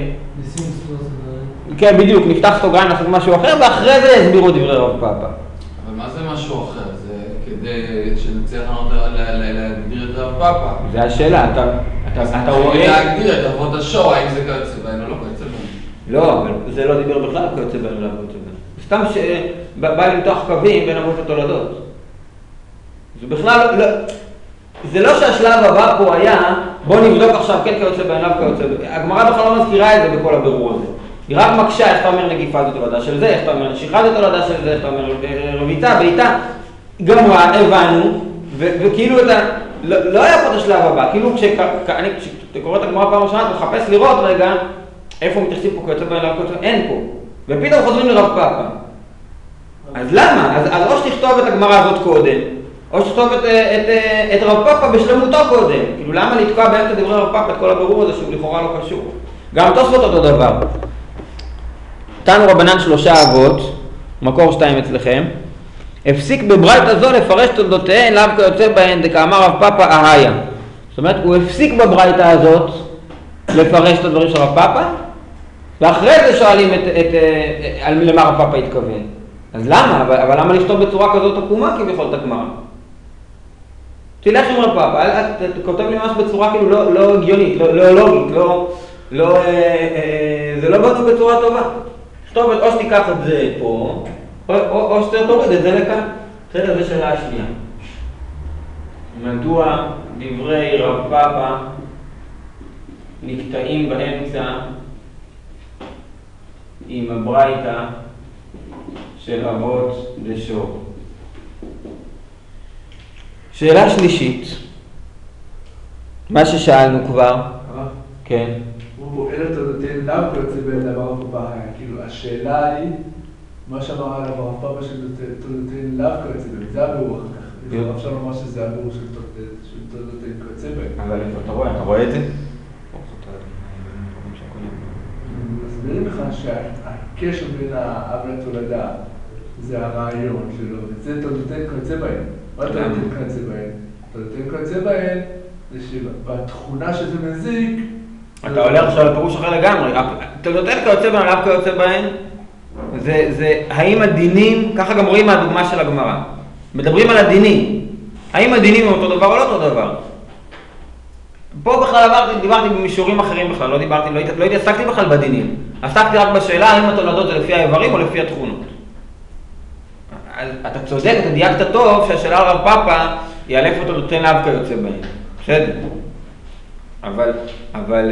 כן בדיוק, נפתח סוגריים לעשות משהו אחר, ואחרי זה יסבירו דברי רב פאפא. אבל מה זה משהו אחר? זה כדי שנצליח להגדיר את רב פאפא. זה השאלה, אתה, אתה, אתה רואה... להגדיר את אבות השור, האם זה כיוצא בהן או לא כיוצא בהן. לא, אבל זה לא דיבר בכלל כיוצא בהן ולא כיוצא בהן. סתם שבא למתוח קווים בין אבות התולדות. זה בכלל לא... זה לא שהשלב הבא פה היה, בוא נבדוק עכשיו כן כיוצא בהן, לא כיוצא בהן. הגמרא בכלל לא מזכירה את זה בכל הבירור הזה. היא רק מקשה, איך אתה אומר נגיפה זה תולדה של זה, איך אתה אומר נשיכה זה תולדה של זה, איך אתה אומר רביצה, בעיטה. גמרה, הבנו, וכאילו אתה... לא היה פה את השלב הבא, כאילו כשאתה קורא את הגמרא פעם ראשונה, אתה מחפש לראות רגע איפה מתייחסים פה כיוצא בהן, לא כיוצא בהן, אין פה. ופתאום חוזרים לרב פאפא. אז למה? אז, אז או שתכתוב את הגמרא הזאת קודם, או שתכתוב את, את, את רב פאפא בשלמותו קודם. כאילו למה לתקוע באמצע דברי רב פאפא את כל הבירור הזה שהוא לכאורה לא קשור? גם תוספות אותו דבר. תנו רבנן שלושה אבות, מקור שתיים אצלכם, הפסיק בברייתא זו לפרש תולדותיהן לאו כיוצא בהן דקאמר רב פאפא אהיה. זאת אומרת, הוא הפסיק בברייתא הזאת לפרש את הדברים של רב פאפא, ואחרי זה שואלים את, את, את, למה רב פאפא התכוון. אז למה? אבל, אבל למה לכתוב בצורה כזאת עקומה כביכול את הגמרא? תלך עם רב פאפא, אתה כותב לי ממש בצורה כאילו לא, לא הגיונית, לא, לא לוגית, לא, לא, אה, אה, זה לא בנו בצורה טובה. כתוב, או שתיקח את זה פה, או, או, או שתוריד את זה לכאן. בסדר, זו שאלה השנייה. מדוע דברי רב פאפא נקטעים באמצע עם הברייתא של אבות דשור? שאלה שלישית, מה ששאלנו כבר, כן. הוא אלא תודותיהם דווקא יוצא בין דבר פאפא, כאילו השאלה היא, מה שאמר עליו הרב פאפא של תודותיהם דווקא יוצא בין, זה הבירור אחר כך. אפשר לומר שזה הבירור של תודותיהם יוצא בין. אבל אתה רואה, אתה רואה את זה? מסבירים לך שהקשר בין האב לתולדה זה הרעיון שלו, וזה תודותיהם יוצא בין. מה תולדותיהם כיוצא בהן? תולדותיהם כיוצא בהן זה שבתכונה שזה מזיק... אתה הולך עכשיו לפירוש אחר לגמרי. תולדותיהם כיוצא בהן, לאו כיוצא בהן, זה האם הדינים, ככה גם רואים מהדוגמה של הגמרא. מדברים על הדינים. האם הדינים הם אותו דבר או לא אותו דבר? פה בכלל עברתי, דיברתי במישורים אחרים בכלל, לא דיברתי, לא התעסקתי בכלל בדינים. עסקתי רק בשאלה האם התולדות זה לפי האיברים או לפי התכונות. אתה צודק, אתה דייקת טוב שהשאלה על רב פאפא היא על איפה תולדותיהם לאו כיוצא בהן. בסדר. אבל, אבל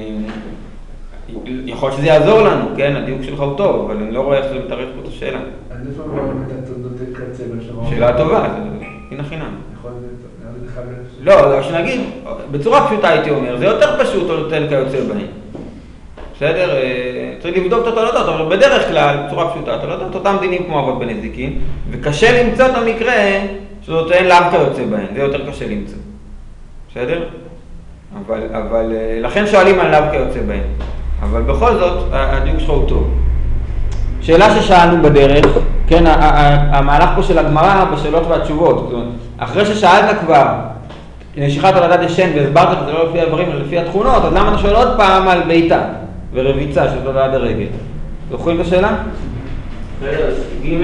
יכול להיות שזה יעזור לנו, כן? הדיוק שלך הוא טוב, אבל אני לא רואה איך זה מתארך פה את השאלה. אז איפה רואים את התולדותיהם כיוצא בהן? שאלה טובה, הנה חינם. יכול להיות, לא, לא, שנגיד, בצורה פשוטה הייתי אומר, זה יותר פשוט תולדותיהם כיוצא בהן. בסדר? צריך לבדוק את התולדות, אבל בדרך כלל, בצורה פשוטה, התולדות, אותם דינים כמו אבות בנזיקין, וקשה למצוא את המקרה שתולדותיהם לאו כיוצא בהן, זה יותר קשה למצוא. בסדר? אבל, אבל, לכן שואלים על לאו כיוצא בהן. אבל בכל זאת, הדיוק שלך הוא טוב. שאלה ששאלנו בדרך, כן, המהלך פה של הגמרא בשאלות והתשובות, אחרי ששאלת כבר נשיכת הולדת דשן והסברת שזה לא לפי הדברים, אלא לפי התכונות, אז למה אתה שואל עוד פעם על ביתה ורביצה של הולדת הרגל? זוכרים את השאלה? בסדר, ג'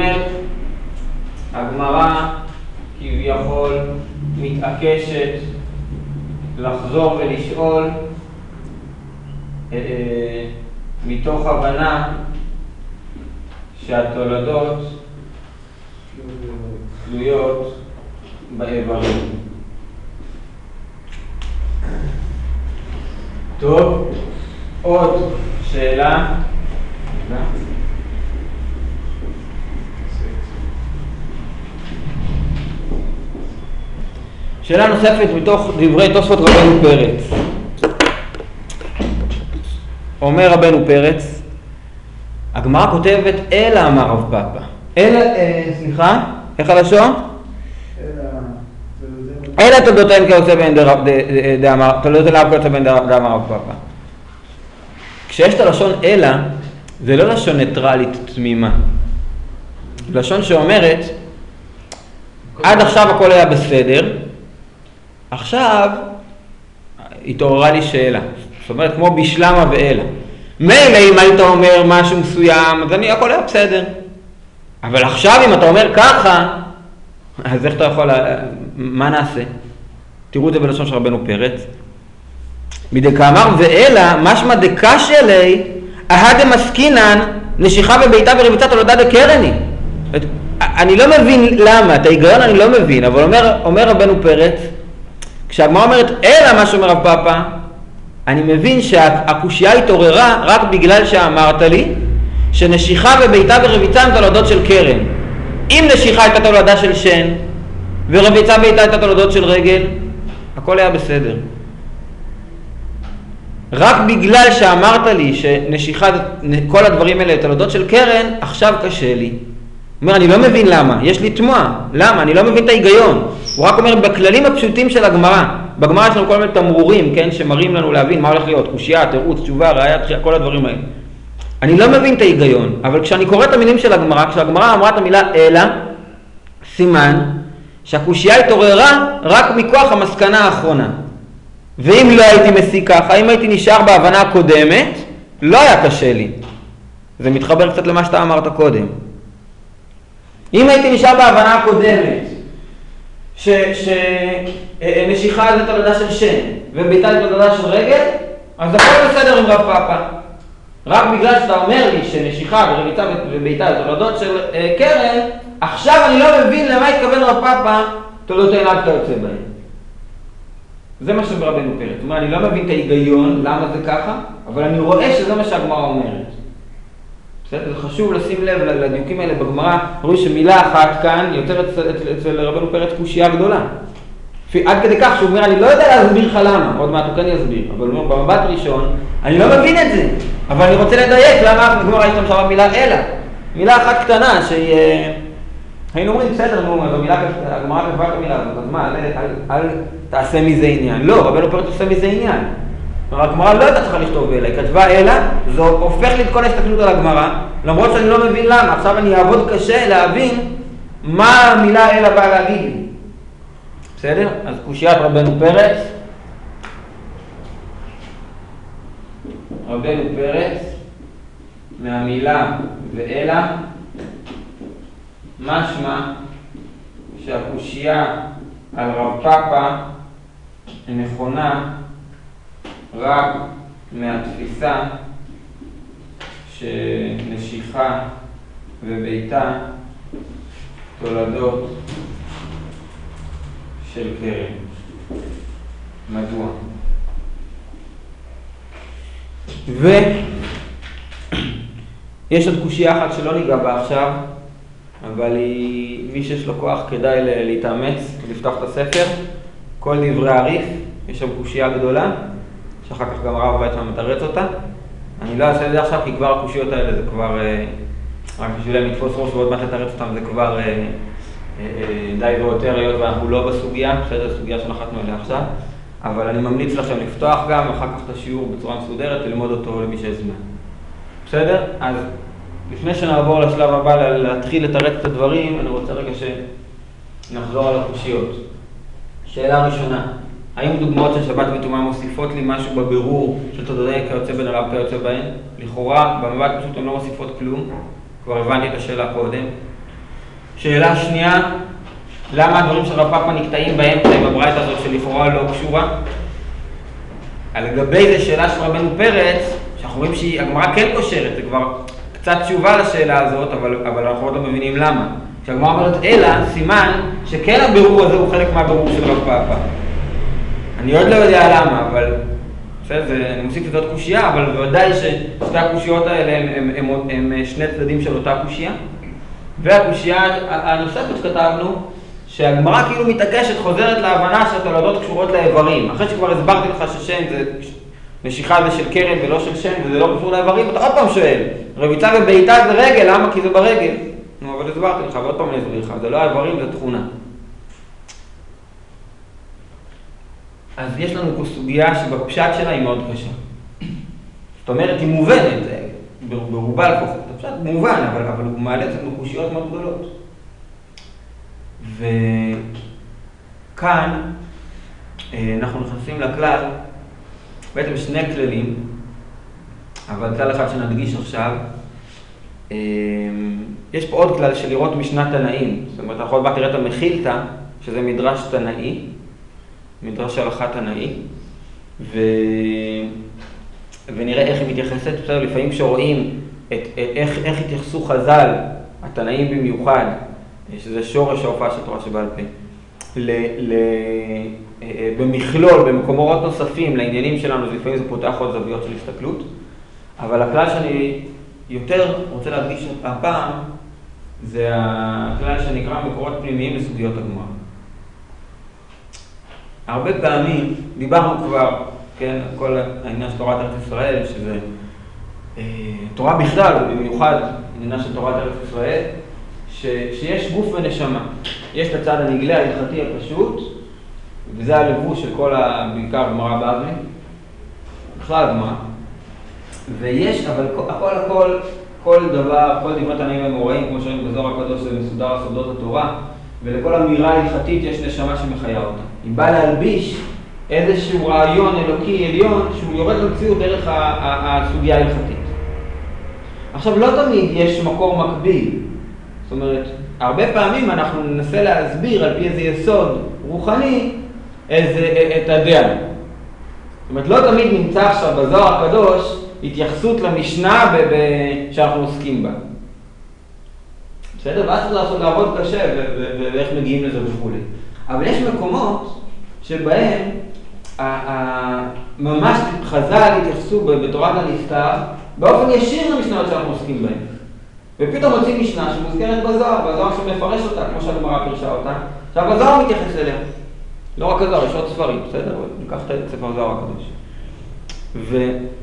הגמרא כביכול מתעקשת לחזור ולשאול אה, מתוך הבנה שהתולדות תלויות באיברים. טוב, עוד שאלה. שאלה נוספת מתוך דברי תוספות רבנו פרץ. אומר רבנו פרץ, הגמרא כותבת אלא אמר רב פאפא. אלא, אה, סליחה, איך הלשון? אלא תולדותיהם כיוצא בהן דאמר, תולדותיהם כיוצא בהן דאמר רב פאפא. כשיש את הלשון אלא, זה לא לשון ניטרלית תמימה. לשון שאומרת, עד עכשיו הכל היה בסדר, עכשיו התעוררה לי שאלה. זאת אומרת, כמו בשלמה ואלה. מילא אם היית אומר משהו מסוים, אז אני הכל היה בסדר. אבל עכשיו אם אתה אומר ככה, אז איך אתה יכול, מה נעשה? תראו את זה בלשון של רבנו פרץ. מדקאמר ואלה, משמע דקשיא ליה, אהא דמסקינן, נשיכה בביתה ורביצה תולדה דקרני. אני לא מבין למה, את ההיגיון אני לא מבין, אבל אומר, אומר רבנו פרץ, כשהגמרא אומרת אלא מה שאומר רב פאפא, אני מבין שהקושיה התעוררה רק בגלל שאמרת לי שנשיכה בביתה ורביצה הם תולדות של קרן. אם נשיכה הייתה תולדה של שן ורביצה ביתה הייתה תולדות של רגל, הכל היה בסדר. רק בגלל שאמרת לי שנשיכה, כל הדברים האלה תולדות של קרן, עכשיו קשה לי. הוא אומר, אני לא מבין למה, יש לי תמוה, למה? אני לא מבין את ההיגיון. הוא רק אומר, בכללים הפשוטים של הגמרא, בגמרא יש לנו כל מיני תמרורים, כן, שמראים לנו להבין מה הולך להיות, קושיה, תירוץ, תשובה, ראיה, תחייה, כל הדברים האלה. אני לא מבין את ההיגיון, אבל כשאני קורא את המילים של הגמרא, כשהגמרא אמרה את המילה אלא, סימן שהקושיה התעוררה רק מכוח המסקנה האחרונה. ואם לא הייתי מסיק ככה, אם הייתי נשאר בהבנה הקודמת, לא היה קשה לי. זה מתחבר קצת למה שאתה אמרת קודם. אם הייתי נשאר בהבנה הקודמת, שנשיכה זה תולדה של שן, וביתה זה תולדה של רגל, אז הכל בסדר עם רב פאפה. רק בגלל שאתה אומר לי שנשיכה ורביצה וביתה זה תולדות של אה, קרן, עכשיו אני לא מבין למה התכוון רב פאפה תולדות עיניו כיוצא בהן. זה מה שברבנו פרץ. זאת אומרת, אני לא מבין את ההיגיון, למה זה ככה, אבל אני רואה שזה מה שהגמרא אומרת. בסדר? זה חשוב לשים לב לדיוקים האלה בגמרא. רואים שמילה אחת כאן יוצרת אצל, אצל, אצל רבנו פרץ קושייה גדולה. עד כדי כך שהוא אומר, אני לא יודע להסביר לך למה, עוד מעט הוא כן יסביר, אבל הוא אומר, במבט ראשון, אני לא מבין את זה, אבל אני רוצה לדייק למה הגמרא השתמשה במילה אלא. מילה אחת קטנה שהיא... היינו אומרים, בסדר, נו, הגמרא כתבה את המילה הזאת, אז מה, אל, אל, אל תעשה מזה עניין. לא, רבנו פרץ עושה מזה עניין. הגמרא לא הייתה צריכה לכתוב אלא, היא כתבה אלא, זה הופך לי את כל ההסתכלות על הגמרא, למרות שאני לא מבין למה. עכשיו אני אעבוד קשה להבין מה המילה אלא באה להגיד לי. בסדר? אז קושיית רבנו פרץ. רבנו פרץ, מהמילה ואלא, משמע שהקושייה על רב פאפה נכונה רק מהתפיסה שנשיכה וביתה תולדות של קרן. מדוע? ויש עוד קושייה אחת שלא ניגע בה עכשיו, אבל היא, מי שיש לו כוח כדאי להתאמץ ולפתוח את הספר. כל דברי הריף, יש שם קושייה גדולה, שאחר כך גם הרב ויצמן מתרץ אותה. אני לא אעשה את זה עכשיו, כי כבר הקושיות האלה זה כבר, רק בשבילם לתפוס ראש ועוד מעט לתרץ אותם, זה כבר די ויותר, היות ואנחנו לא בסוגיה, בסדר, הסוגיה שנחתנו אליה עכשיו, אבל אני ממליץ לכם לפתוח גם, אחר כך את השיעור בצורה מסודרת, וללמוד אותו למי שזמן. בסדר? אז לפני שנעבור לשלב הבא להתחיל לתרץ את הדברים, אני רוצה רגע שנחזור על הקושיות. שאלה ראשונה, האם דוגמאות של שבת וטומאה מוסיפות לי משהו בבירור של תולדות כיוצא בין עליו כיוצא בהן? לכאורה, במבט פשוט הן לא מוסיפות כלום, כבר הבנתי את השאלה קודם. שאלה שנייה, למה הדברים של רב פאפה נקטעים באמצע עם הברייתא הזאת שלכאורה לא קשורה? על גבי זה שאלה של רבנו פרץ, שאנחנו רואים שהגמרא כן קושרת, זה כבר קצת תשובה לשאלה הזאת, אבל, אבל אנחנו לא מבינים למה. כשהגמרא אומרת אלא, סימן שכן הבירור הזה הוא חלק מהבירור של רב פאפה. אני עוד לא יודע למה, אבל בסדר, אני מוסיף את זאת קושייה, אבל בוודאי ששתי הקושיות האלה הם, הם, הם, הם שני צדדים של אותה קושייה. והקושייה הנוספת שכתבנו, שהגמרא כאילו מתעקשת, חוזרת להבנה שהתולדות קשורות לאיברים. אחרי שכבר הסברתי לך ששן זה, נשיכה זה של קרן ולא של שן, וזה לא קשור לאיברים, אתה עוד פעם שואל, רביצה וביתה זה רגל, למה? כי זה ברגל. נו, אבל הסברתי לך, ועוד פעם אני אסביר לך, זה לא האיברים, זה תכונה. אז יש לנו פה סוגיה שבפשט שלה היא מאוד קשה. זאת אומרת, היא מובנת, ברובה לפחות, הפשט מובן, אבל, אבל הוא מעלה את קושיות מאוד גדולות. וכאן אנחנו נכנסים לכלל, בעצם שני כללים, אבל כלל אחד שנדגיש עכשיו. יש פה עוד כלל של לראות משנת תנאים, זאת אומרת, אנחנו עוד מעט תראה את המחילתא, שזה מדרש תנאי, מדרש הלכה תנאי, ו... ונראה איך היא מתייחסת. בסדר, לפעמים כשרואים את, איך, איך התייחסו חז"ל, התנאים במיוחד, שזה שורש ההופעה של תורה שבעל פה, ל, ל, במכלול, במקומות נוספים לעניינים שלנו, לפעמים זה פותח עוד זוויות של הסתכלות, אבל הכלל שאני יותר רוצה להדגיש הפעם, זה הכלל שנקרא מקורות פנימיים לסוגיות הגמרא. הרבה פעמים דיברנו כבר, כן, כל העניין של תורת ארץ ישראל, שזה אה, תורה בכלל, במיוחד העניין של תורת ארץ ישראל, ש, שיש גוף ונשמה. יש את הצד הנגלה ההלכתי הפשוט, וזה הלבוש של כל ה... בעיקר גמרא בבלי, בכלל גמרא. ויש, אבל הכל הכל, כל דבר, כל דברי תנאים ומוראים, כמו שאומרים בזוהר הקדוש, זה מסודר על סודות התורה, ולכל אמירה הלכתית יש נשמה שמחיה אותה. היא באה להלביש איזשהו רעיון אלוקי עליון שהוא יורד למציאות דרך הסוגיה ההלכתית. עכשיו, לא תמיד יש מקור מקביל. זאת אומרת, הרבה פעמים אנחנו ננסה להסביר על פי איזה יסוד רוחני איזה, את הדעה. זאת אומרת, לא תמיד נמצא עכשיו בזוהר הקדוש התייחסות למשנה ב- ב- שאנחנו עוסקים בה. בסדר? ואז צריך לעשות לעבוד קשה ו- ו- ואיך מגיעים לזה וכו'. אבל יש מקומות שבהם ה- ה- ממש חז"ל התייחסו בתורת הנסתר באופן ישיר למשניות שאנחנו עוסקים בהן. ופתאום מוצאים משנה שמוזכרת בזוהר, בזוהר שמפרש אותה, כמו שהגמרא פירשה אותה. עכשיו, הזוהר מתייחס אליה. לא רק הזוהר, יש עוד ספרים, בסדר? ניקח את ספר הזוהר הקדוש. ו...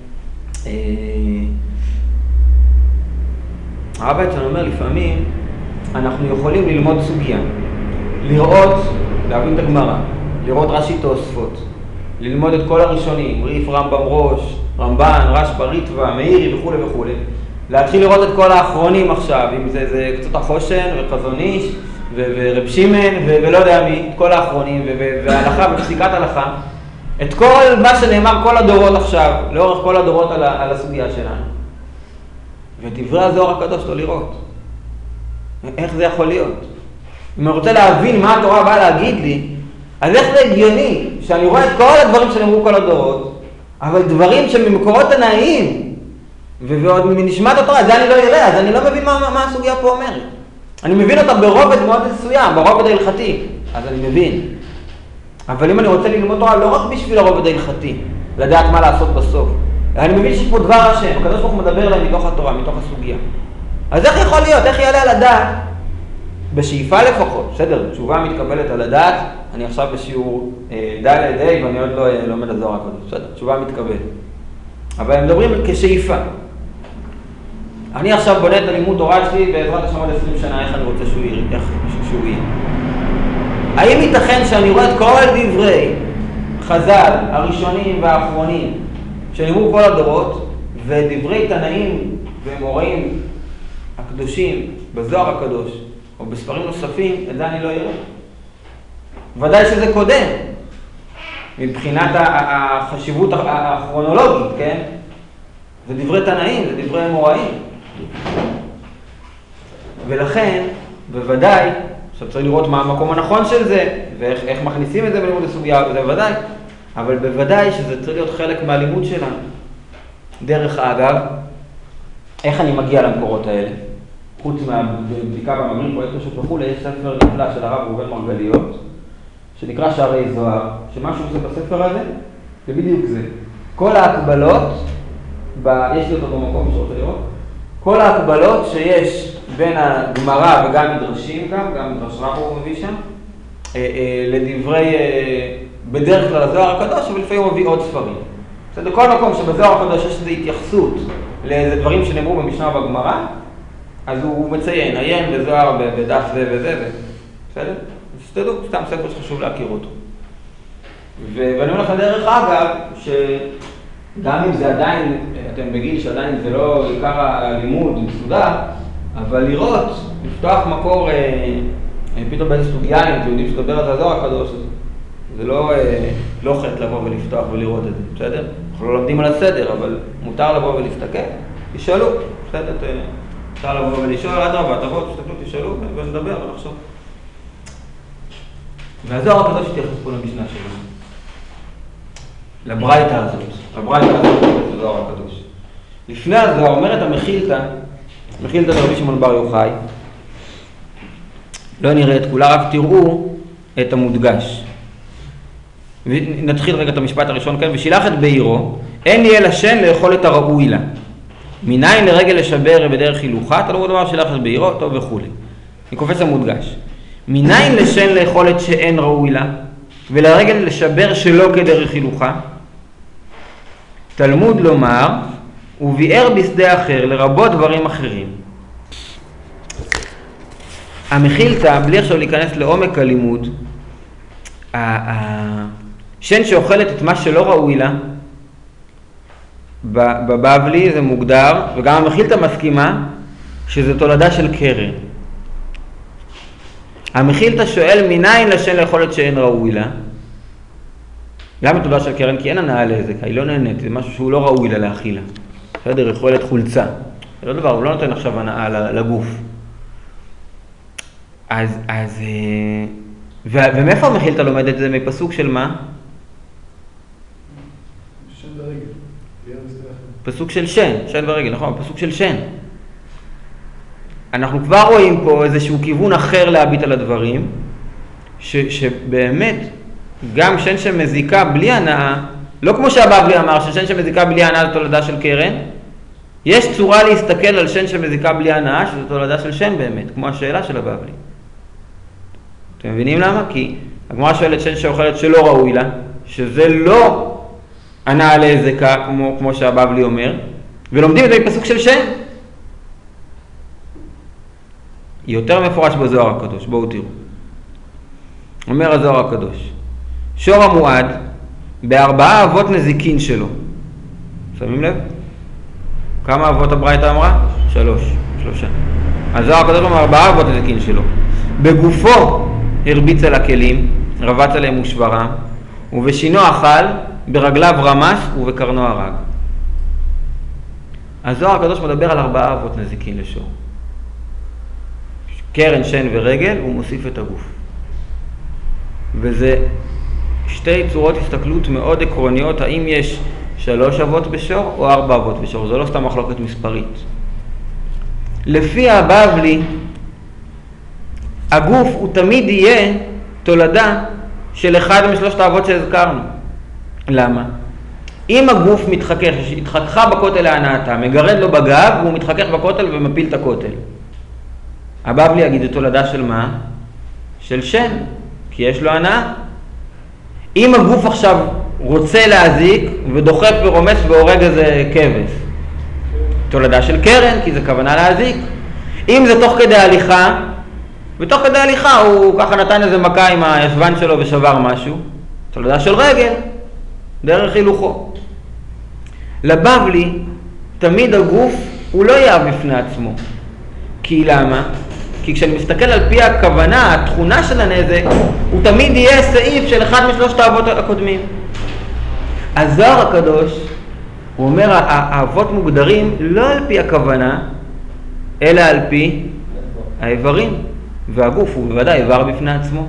הרב בעצם אומר, לפעמים אנחנו יכולים ללמוד סוגיה, לראות, להבין את הגמרא, לראות רש"י תוספות, ללמוד את כל הראשונים, ריף, רמב"ם ראש, רמב"ן, רשב"א, ריטב"א, מאירי וכו' וכו'. להתחיל לראות את כל האחרונים עכשיו, אם זה, זה קצת החושן וחזון איש ו- ורב שמעון ו- ולא יודע מי, את כל האחרונים ו- וההלכה ופסיקת הלכה, את כל מה שנאמר כל הדורות עכשיו, לאורך כל הדורות על, ה- על הסוגיה שלנו. ודברי הזוהר הקדוש לא לראות. איך זה יכול להיות? אם אני רוצה להבין מה התורה באה להגיד לי, אז איך זה הגיוני שאני רואה את כל הדברים שנאמרו כל הדורות, אבל דברים שממקורות תנאיים, ועוד מנשמת התורה, זה אני לא אראה, אז אני לא מבין מה, מה הסוגיה פה אומרת. אני מבין אותה ברובד מאוד מסוים, ברובד ההלכתי, אז אני מבין. אבל אם אני רוצה ללמוד תורה, לא רק בשביל הרובד ההלכתי, לדעת מה לעשות בסוף, אני מבין שיש פה דבר השם, הקדוש ברוך הוא מדבר אליי מתוך התורה, מתוך הסוגיה. אז איך יכול להיות, איך יעלה על הדעת? בשאיפה לפחות, בסדר, תשובה מתקבלת על הדעת, אני עכשיו בשיעור אה, ד' ה' ואני עוד לא אה, לומד הזוהר הקדוש, בסדר, תשובה מתקבלת. אבל הם מדברים כשאיפה. אני עכשיו בונה את הלימוד תורה שלי בעזרת השם עוד עשרים שנה, איך אני רוצה שהוא יהיה, איך שהוא יהיה. האם ייתכן שאני רואה את כל דברי חז"ל, הראשונים והאחרונים, שנאמרו כל הדורות, ודברי תנאים ומוראים הקדושים בזוהר הקדוש, או בספרים נוספים, את זה אני לא אראה. ודאי שזה קודם, מבחינת החשיבות הכרונולוגית, כן? זה דברי תנאים, זה דברי מוראים. ולכן, בוודאי, עכשיו צריך לראות מה המקום הנכון של זה, ואיך איך מכניסים את זה בלימוד הסוגיה, זה בוודאי. אבל בוודאי שזה צריך להיות חלק מהלימוד שלנו. דרך אגב, איך אני מגיע למקורות האלה? חוץ מהבדיקה במגרים, פרויקטור שפכו לי, יש ספר נפלא של הרב ראובן מרגליות, שנקרא שערי זוהר, שמשהו זה בספר הזה, זה בדיוק זה. כל ההקבלות, ב... יש לי אותו במקום שרוצה לראות, כל ההקבלות שיש בין הגמרא וגם מדרשים גם, גם מדרש רב הוא מביא שם, אה, אה, לדברי, אה, בדרך כלל הזוהר הקדוש, אבל לפעמים הוא מביא עוד ספרים. זאת אומרת, בכל מקום שבזוהר הקדוש יש איזו התייחסות לאיזה דברים שנאמרו במשנה ובגמרא, אז הוא מציין, עיין בזוהר בדף זה וזה וזה. בסדר? אז תדעו, סתם ספר שחשוב להכיר אותו. ו- ואני אומר לך דרך אגב, שגם אם זה עדיין, אתם בגיל שעדיין זה לא עיקר הלימוד מסודר, אבל לראות, לפתוח מקור, אה, פתאום באיזה סוגיה, אם אתם יודעים שתדבר על הזוהר הקדוש, זה לא, אה, לא חטא לבוא ולפתוח ולראות את זה, בסדר? אנחנו לא לומדים על הסדר, אבל מותר לבוא ולהסתכל. תשאלו, בסדר? אפשר לבוא ולשאול, עד רבה, תבואו, תסתכלו, תשאלו ונדבר ונחשוב. והזוהר הקדוש התייחס פה למשנה שלנו. לברייתא הזאת. הברייתא הזאת זה הזוהר הקדוש. לפני הזוהר אומרת המחילתא, מחילתא רבי שמעון בר יוחאי, לא נראה את כולה, רק תראו את המודגש. נתחיל רגע את המשפט הראשון כאן, ושילח את בעירו, אין לי אלא שן לאכול את הראוי לה. מניין לרגל לשבר בדרך חילוכה, תלמוד דבר שלח את בעירו, טוב וכו'. אני קופץ המודגש. מניין לשן לאכול את שאין ראוי לה, ולרגל לשבר שלא כדרך חילוכה, תלמוד לומר, וביאר בשדה אחר לרבות דברים אחרים. המחילתא, בלי עכשיו להיכנס לעומק הלימוד, השן שאוכלת את מה שלא ראוי לה, בבבלי זה מוגדר, וגם המחילתא מסכימה, שזה תולדה של קרן. המחילתא שואל מניין לשן לאכול את שאין ראוי לה. למה תולדה של קרן? כי אין הנאה לזה, היא לא נהנית, זה משהו שהוא לא ראוי לה להאכילה. בסדר, יכולת חולצה. זה לא דבר, הוא לא נותן עכשיו הנאה לגוף. אז, אז, ו, ומאיפה המחיל אתה לומד את זה? מפסוק של מה? שן ורגל. פסוק של שן, שן ורגל, נכון, פסוק של שן. אנחנו כבר רואים פה איזשהו כיוון אחר להביט על הדברים, ש, שבאמת, גם שן שמזיקה בלי הנאה, לא כמו שהבבלי אמר, ששן שמזיקה בלי הנאה זה תולדה של קרן, יש צורה להסתכל על שן שמזיקה בלי הנאה, שזו תולדה של שן באמת, כמו השאלה של הבבלי. אתם מבינים למה? כי הגמרא שואלת שן שאוכלת שלא ראוי לה, שזה לא הנאה להזקה, כמו, כמו שהבבלי אומר, ולומדים את זה מפסוק של שן. יותר מפורש בזוהר הקדוש, בואו תראו. אומר הזוהר הקדוש, שור המועד בארבעה אבות נזיקין שלו. שמים לב? כמה אבות הברייתא אמרה? שלוש, שלושה. הזוהר הקדוש אומר ארבעה אבות נזיקין שלו. בגופו הרביץ על הכלים, רבץ עליהם ושברם, ובשינו אכל, ברגליו רמס ובקרנו הרג. הזוהר הקדוש מדבר על ארבעה אבות נזיקין לשור. קרן, שן ורגל, הוא מוסיף את הגוף. וזה שתי צורות הסתכלות מאוד עקרוניות, האם יש שלוש אבות בשור או ארבע אבות בשור. זו לא סתם מחלוקת מספרית. לפי הבבלי, הגוף הוא תמיד יהיה תולדה של אחד משלושת האבות שהזכרנו. למה? אם הגוף מתחכך, התחככה בכותל להנאתה, מגרד לו בגב והוא מתחכך בכותל ומפיל את הכותל. הבבלי יגיד את תולדה של מה? של שן, כי יש לו הנאה. אם הגוף עכשיו רוצה להזיק ודוחף ורומס והורג איזה כבש, תולדה של קרן, כי זה כוונה להזיק. אם זה תוך כדי הליכה, ותוך כדי הליכה הוא ככה נתן איזה מכה עם הישבן שלו ושבר משהו, תולדה של רגל, דרך הילוכו. לבבלי, תמיד הגוף הוא לא יהיה בפני עצמו. כי למה? כי כשאני מסתכל על פי הכוונה, התכונה של הנזק, הוא תמיד יהיה סעיף של אחד משלושת האבות הקודמים. הזוהר הקדוש, הוא אומר, האבות מוגדרים לא על פי הכוונה, אלא על פי האיברים. והגוף הוא בוודאי איבר בפני עצמו.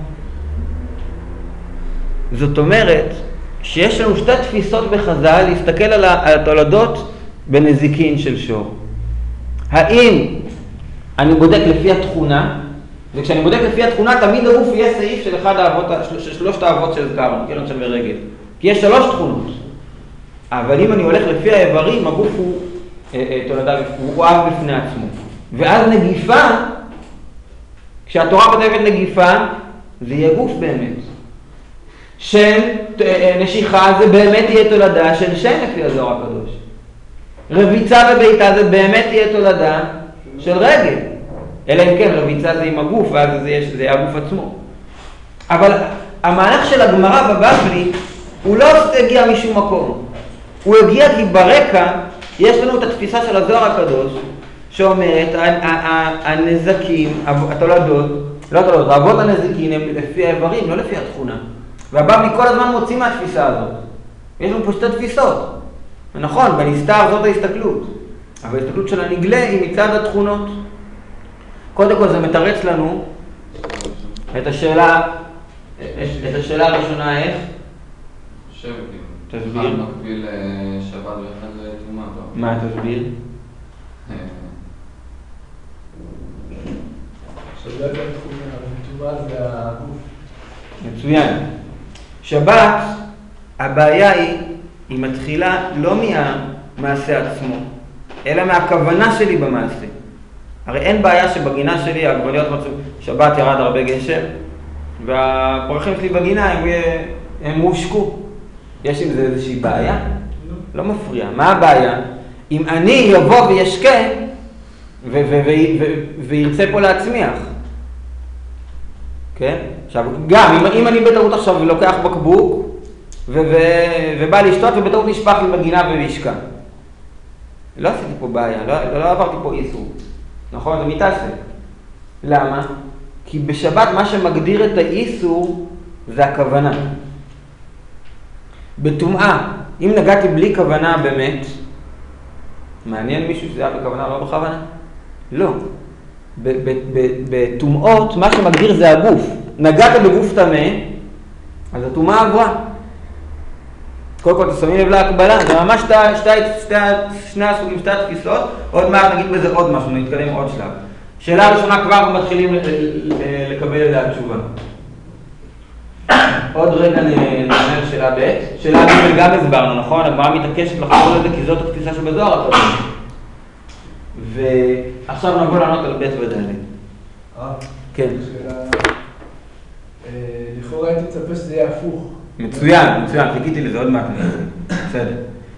זאת אומרת, שיש לנו שתי תפיסות בחז"ל להסתכל על התולדות בנזיקין של שור. האם אני בודק לפי התכונה, וכשאני בודק לפי התכונה, תמיד הגוף יהיה סעיף של אחד האבות, של שלושת האבות שהזכרנו, קרן, שן ורגל. כי יש שלוש תכונות. אבל אם אני הולך לפי האיברים, הגוף הוא תולדה, הוא אב בפני עצמו. ואז נגיפה, כשהתורה כותבת נגיפה, זה יהיה גוף באמת. שן, נשיכה, זה באמת יהיה תולדה של שן לפי הזוהר הקדוש. רביצה בביתה זה באמת יהיה תולדה של רגל. אלא אם כן, רביצה זה עם הגוף, ואז זה יהיה, זה יהיה הגוף עצמו. אבל המהלך של הגמרא בבבלי, הוא לא הגיע משום מקום. הוא הגיע כי ברקע יש לנו את התפיסה של הזוהר הקדוש, שאומרת, הנזקים, התולדות, לא התולדות, האבות הנזקים הם לפי האיברים, לא לפי התכונה. והבבלי כל הזמן מוציא מהתפיסה הזאת. יש לנו פה שתי תפיסות. ונכון, בנסתר זאת ההסתכלות. אבל ההסתכלות של הנגלה היא מצד התכונות. קודם כל זה מתרץ לנו את השאלה, את השאלה הראשונה איך? שבט. תסביר. אחד מקביל שבת ואחד לתרומה. מה תסביר? שבת התרומה זה הגוף. מצוין. שבת, הבעיה היא, היא מתחילה לא מהמעשה עצמו, אלא מהכוונה שלי במעשה. הרי אין בעיה שבגינה שלי, העגבניות מצאו, שבת ירד הרבה גשם, והפרחים שלי בגינה הם, הם מושקו. יש עם זה איזושהי בעיה? לא. לא מפריע. מה הבעיה? אם אני יבוא וישקה, ו- ו- ו- ו- וירצה פה להצמיח. כן? עכשיו, גם אם, אם אני בטעות עכשיו ולוקח בקבוק, ו- ו- ובא לשתות ובטעות נשפך לי בגינה ומשקע. לא עשיתי פה בעיה, לא, לא, לא עברתי פה איסור. נכון? זה מתעשה. למה? כי בשבת מה שמגדיר את האיסור זה הכוונה. בטומאה, אם נגעתי בלי כוונה באמת, מעניין מישהו שזה היה בכוונה לא בכוונה? לא. בתומעות, מה שמגדיר זה הגוף. נגעת בגוף טמא, אז התומה עברה. קודם כל, תשמים לב להקבלה, זה ממש שתי, שתי, שתי, שני הסוגים, שתי התפיסות, עוד מעט נגיד בזה עוד משהו, נתקדם עוד שלב. שאלה ראשונה כבר מתחילים לקבל אליה תשובה. עוד רגע נענה לשאלה ב', שאלה ב' גם הסברנו, נכון? הגמרא מתעקשת לחזור לזה כי זאת התפיסה שבזוהר הקודם. ועכשיו נבוא לענות על ב' וד'. אה? כן. שאלה... לכאורה הייתי מצפה שזה יהיה הפוך. מצוין, מצוין, חיכיתי לזה עוד מעט. בסדר.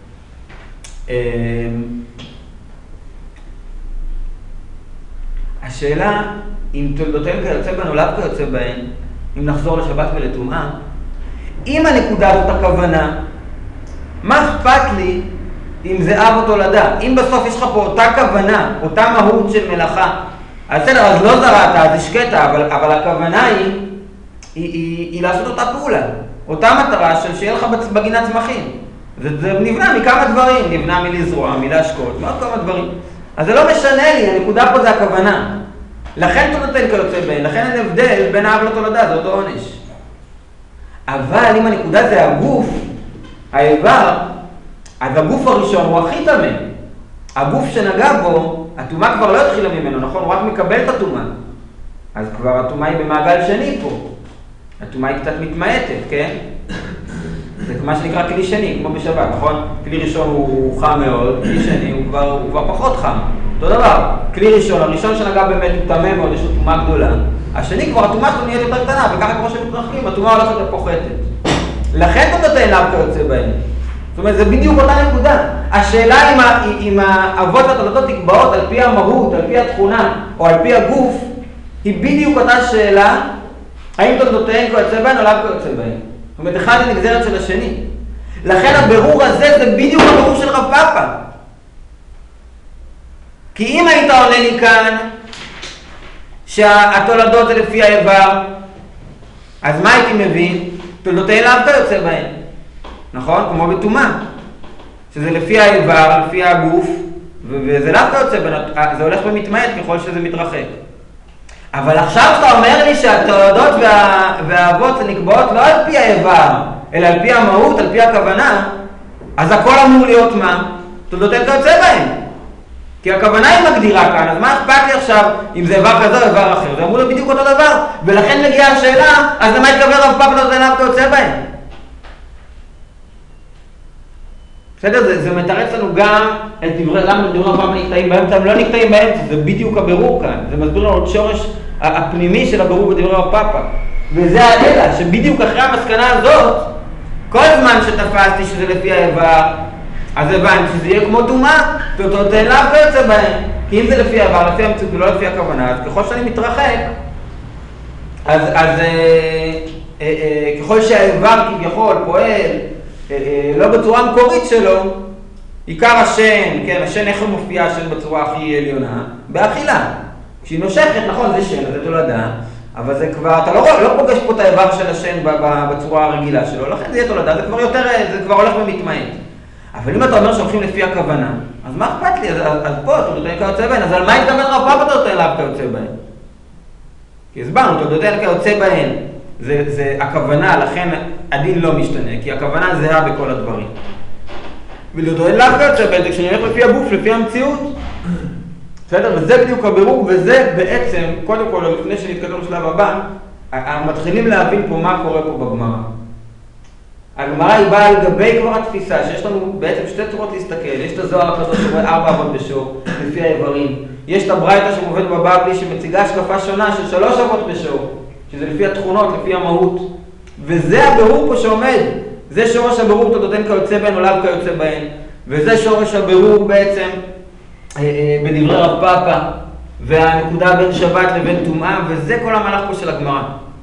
השאלה, אם תולדותיהם כיוצא בהן או לאו כיוצא בהן, אם נחזור לשבת ולטומאה, אם הנקודה הזאת הכוונה, מה אכפת לי אם זה אב או תולדה? אם בסוף יש לך פה אותה כוונה, אותה מהות של מלאכה, אז בסדר, אז לא זרעת, אז השקעת, אבל, אבל הכוונה היא, היא, היא, היא לעשות אותה פעולה. אותה מטרה של שיהיה לך בגינה צמחים. זה, זה נבנה מכמה דברים, נבנה מלזרוע, מלהשקות, מאוד כמה דברים. אז זה לא משנה לי, הנקודה פה זה הכוונה. לכן תולדותיהם כיוצא בהן, לכן אין הבדל בין האב לתולדה, זה אותו עונש. אבל אם הנקודה זה הגוף, האיבר, אז הגוף הראשון הוא הכי טמא. הגוף שנגע בו, התומה כבר לא התחילה ממנו, נכון? הוא רק מקבל את התומה. אז כבר התומה היא במעגל שני פה. התומה היא קצת מתמעטת, כן? זה מה שנקרא כלי שני, כמו בשבת, נכון? כלי ראשון הוא חם מאוד, כלי שני הוא כבר, הוא כבר פחות חם. אותו דבר, כלי ראשון, הראשון שנגע באמת הוא טמא מאוד, יש לו תומה גדולה. השני כבר, התומה שלו נהיית יותר קטנה, וככה כמו שמתרחקים, התומה הולכת ופוחתת. לכן תולדותיהם לאו כיוצא בהן. זאת אומרת, זה בדיוק אותה נקודה. השאלה אם, ה, אם האבות והתולדות נקבעות על פי המהות, על פי התכונה, או על פי הגוף, היא בדיוק אותה שאלה, האם תולדותיהם כיוצא בהן או לאו כיוצא בהן. זאת אומרת, אחד היא נגזרת של השני. לכן הבירור הזה זה בדיוק הבירור של רב פאפא. כי אם היית עונה לי כאן שהתולדות זה לפי האיבר, אז מה הייתי מבין? תולדותיהם לאו כיוצא בהן. נכון? כמו בתומה. שזה לפי האיבר, לפי הגוף, וזה לאו כיוצא בהן, זה הולך ומתמעט ככל שזה מתרחק. אבל עכשיו אתה אומר לי שהתולדות וה... והאבות נקבעות לא על פי האיבר, אלא על פי המהות, על פי הכוונה, אז הכל אמור להיות מה? תולדותיהם כיוצא בהן. כי הכוונה היא מגדירה כאן, אז מה אכפת לי עכשיו אם זה איבר כזה או איבר אחר? זה אמור להיות בדיוק אותו דבר, ולכן מגיעה השאלה, אז למה התכוון רב פאפא תולדותיהם לאו כיוצא בהן? בסדר? זה, זה מתרץ לנו גם את דברי, למה דברי רב פאפא נקטעים באמצע, הם לא נקטעים באמצע, זה בדיוק הבירור כאן. זה מסביר לנו את שורש הפנימי של הבירור בדברי רב פאפא. וזה האלה, שבדיוק אחרי המסקנה הזאת, כל זמן שתפסתי שזה לפי האיבר, אז הבנתי שזה יהיה כמו טומאה, תולדותיהם לאו כיוצא בהן. כי אם זה לפי האיבר, לפי המציאות ולא לפי הכוונה, אז ככל שאני מתרחק, אז, אז אה, אה, אה, ככל שהאיבר כביכול פועל, לא בצורה המקורית שלו, עיקר השן, כן, השן איך הוא מופיע השן בצורה הכי עליונה? באכילה. כשהיא נושכת, נכון, זה שן, זה תולדה, אבל זה כבר, אתה לא, לא פוגש פה את האיבר של השן בצורה הרגילה שלו, לכן זה יהיה תולדה, זה כבר יותר, זה כבר הולך ומתמעט. אבל אם אתה אומר שהולכים לפי הכוונה, אז מה אכפת לי? אז, אז, אז פה, תולדותיהם כיוצא בהן, אז על מה התכוון רב פאפא תולדותיהם לאו כיוצא בהן? כי הסברנו, תולדותיהם כיוצא בהן. זה, זה הכוונה, לכן הדין לא משתנה, כי הכוונה זהה בכל הדברים. ולתולדותיהם לאו כיוצא בהן, כשאני הולך לפי הגוף, לפי המציאות. בסדר? וזה בדיוק הבירור, וזה בעצם, קודם כל, לפני שנתקדם לשלב הבא, מתחילים להבין פה מה קורה פה בגמרא. הגמרא היא באה לגבי כבר התפיסה, שיש לנו בעצם שתי צורות להסתכל. יש את הזוהר הקדוש שרואה ארבע אבות בשור, לפי האיברים. יש את הברייתא שמובאת בבבלי שמציגה השקפה שונה של שלוש אבות בשור. שזה לפי התכונות, לפי המהות. וזה הבירור פה שעומד. זה שורש הבירור תולדותיהם כיוצא בהן או לאו כיוצא בהן. וזה שורש הבירור בעצם אה, אה, בדברי רב פאפא. והנקודה בין שבת לבין טומאה, וזה כל המהלך פה של הגמרא.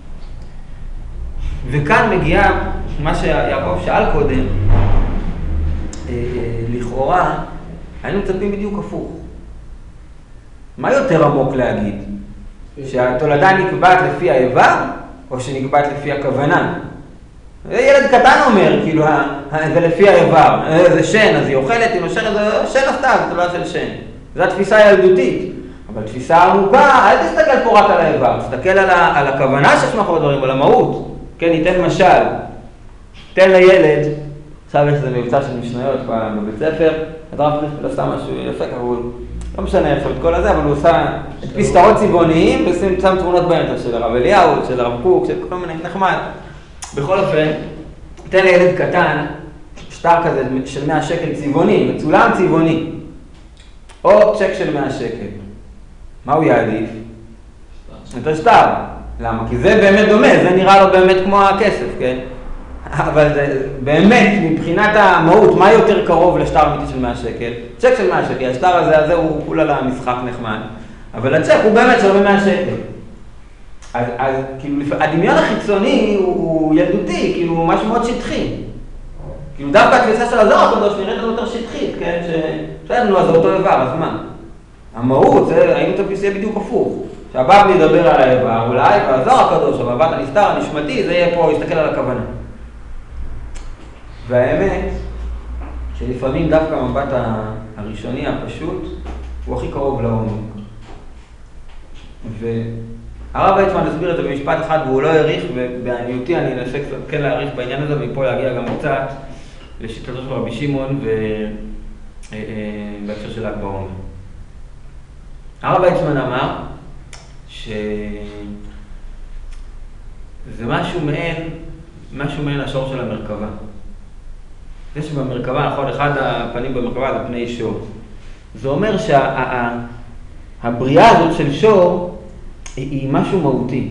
וכאן מגיעה מה שיעקב שאל קודם, אה, אה, לכאורה, היינו מצפים בדיוק הפוך. מה יותר עמוק להגיד? שהתולדה נקבעת לפי האיבר, או שנקבעת לפי הכוונה? ילד קטן אומר, כאילו, זה לפי האיבר, זה שן, אז היא אוכלת, היא נושכת, זה שן הסתיו, זה תולדה של שן. זו התפיסה הילדותית. אבל תפיסה עמוקה, אל תסתכל פה רק על האיבר, תסתכל על, ה, על הכוונה שיש מאחורי הדברים, על המהות. כן, ניתן משל. תן לילד, עכשיו יש איזה מבצע של משניות בבית ספר, את הרב פריספל עושה משהו יפה, הוא לא משנה עכשיו את כל הזה, אבל הוא עושה את פסטרות צבעוניים, ושם תמונות באמצע של הרב אליהו, של הרב קוק, של כל מיני נחמד. בכל אופן, תן לילד קטן, שטר כזה של מאה שקל צבעוני, מצולם צבעוני, או צ'ק של מאה שקל. מה הוא יעדיף? את השטר. למה? כי זה באמת דומה, זה נראה לו באמת כמו הכסף, כן? אבל זה באמת, מבחינת המהות, מה יותר קרוב לשטר אמיתי של מאה שקל? צ'ק של מאה שקל, השטר הזה, הזה הוא כולה למשחק נחמד. אבל הצ'ק הוא באמת שווה מאה שקל. אז, אז כאילו, הדמיון החיצוני הוא, הוא ילדותי, כאילו, הוא משהו מאוד שטחי. כאילו, דווקא התפיסה של הזוהר הקדוש נראית לנו יותר שטחית, כן? ששאלנו, אז זה אותו איבר, אז מה? המהות, זה, היינו תפיסה בדיוק הפוך. שהבבלי ידבר על האיבר, אולי, והזוהר הקדוש, המבט הנסתר, הנשמתי, זה יהיה פה, יסתכל על הכוונה. והאמת, שלפעמים דווקא המבט הראשוני, הפשוט, הוא הכי קרוב לעומק. והרב ויצמן הסביר את זה במשפט אחד, והוא לא העריך, ובעניותי אני אנסה כן להעריך בעניין הזה, ומפה להגיע גם קצת לשיטתו של רבי שמעון, ובהקשר של ל"ג בעומר. הרב ויצמן אמר שזה משהו מעין, משהו מעין השור של המרכבה. זה שבמרכבה, נכון, אחד הפנים במרכבה זה פני שור. זה אומר שהבריאה הזאת של שור היא, היא משהו מהותי.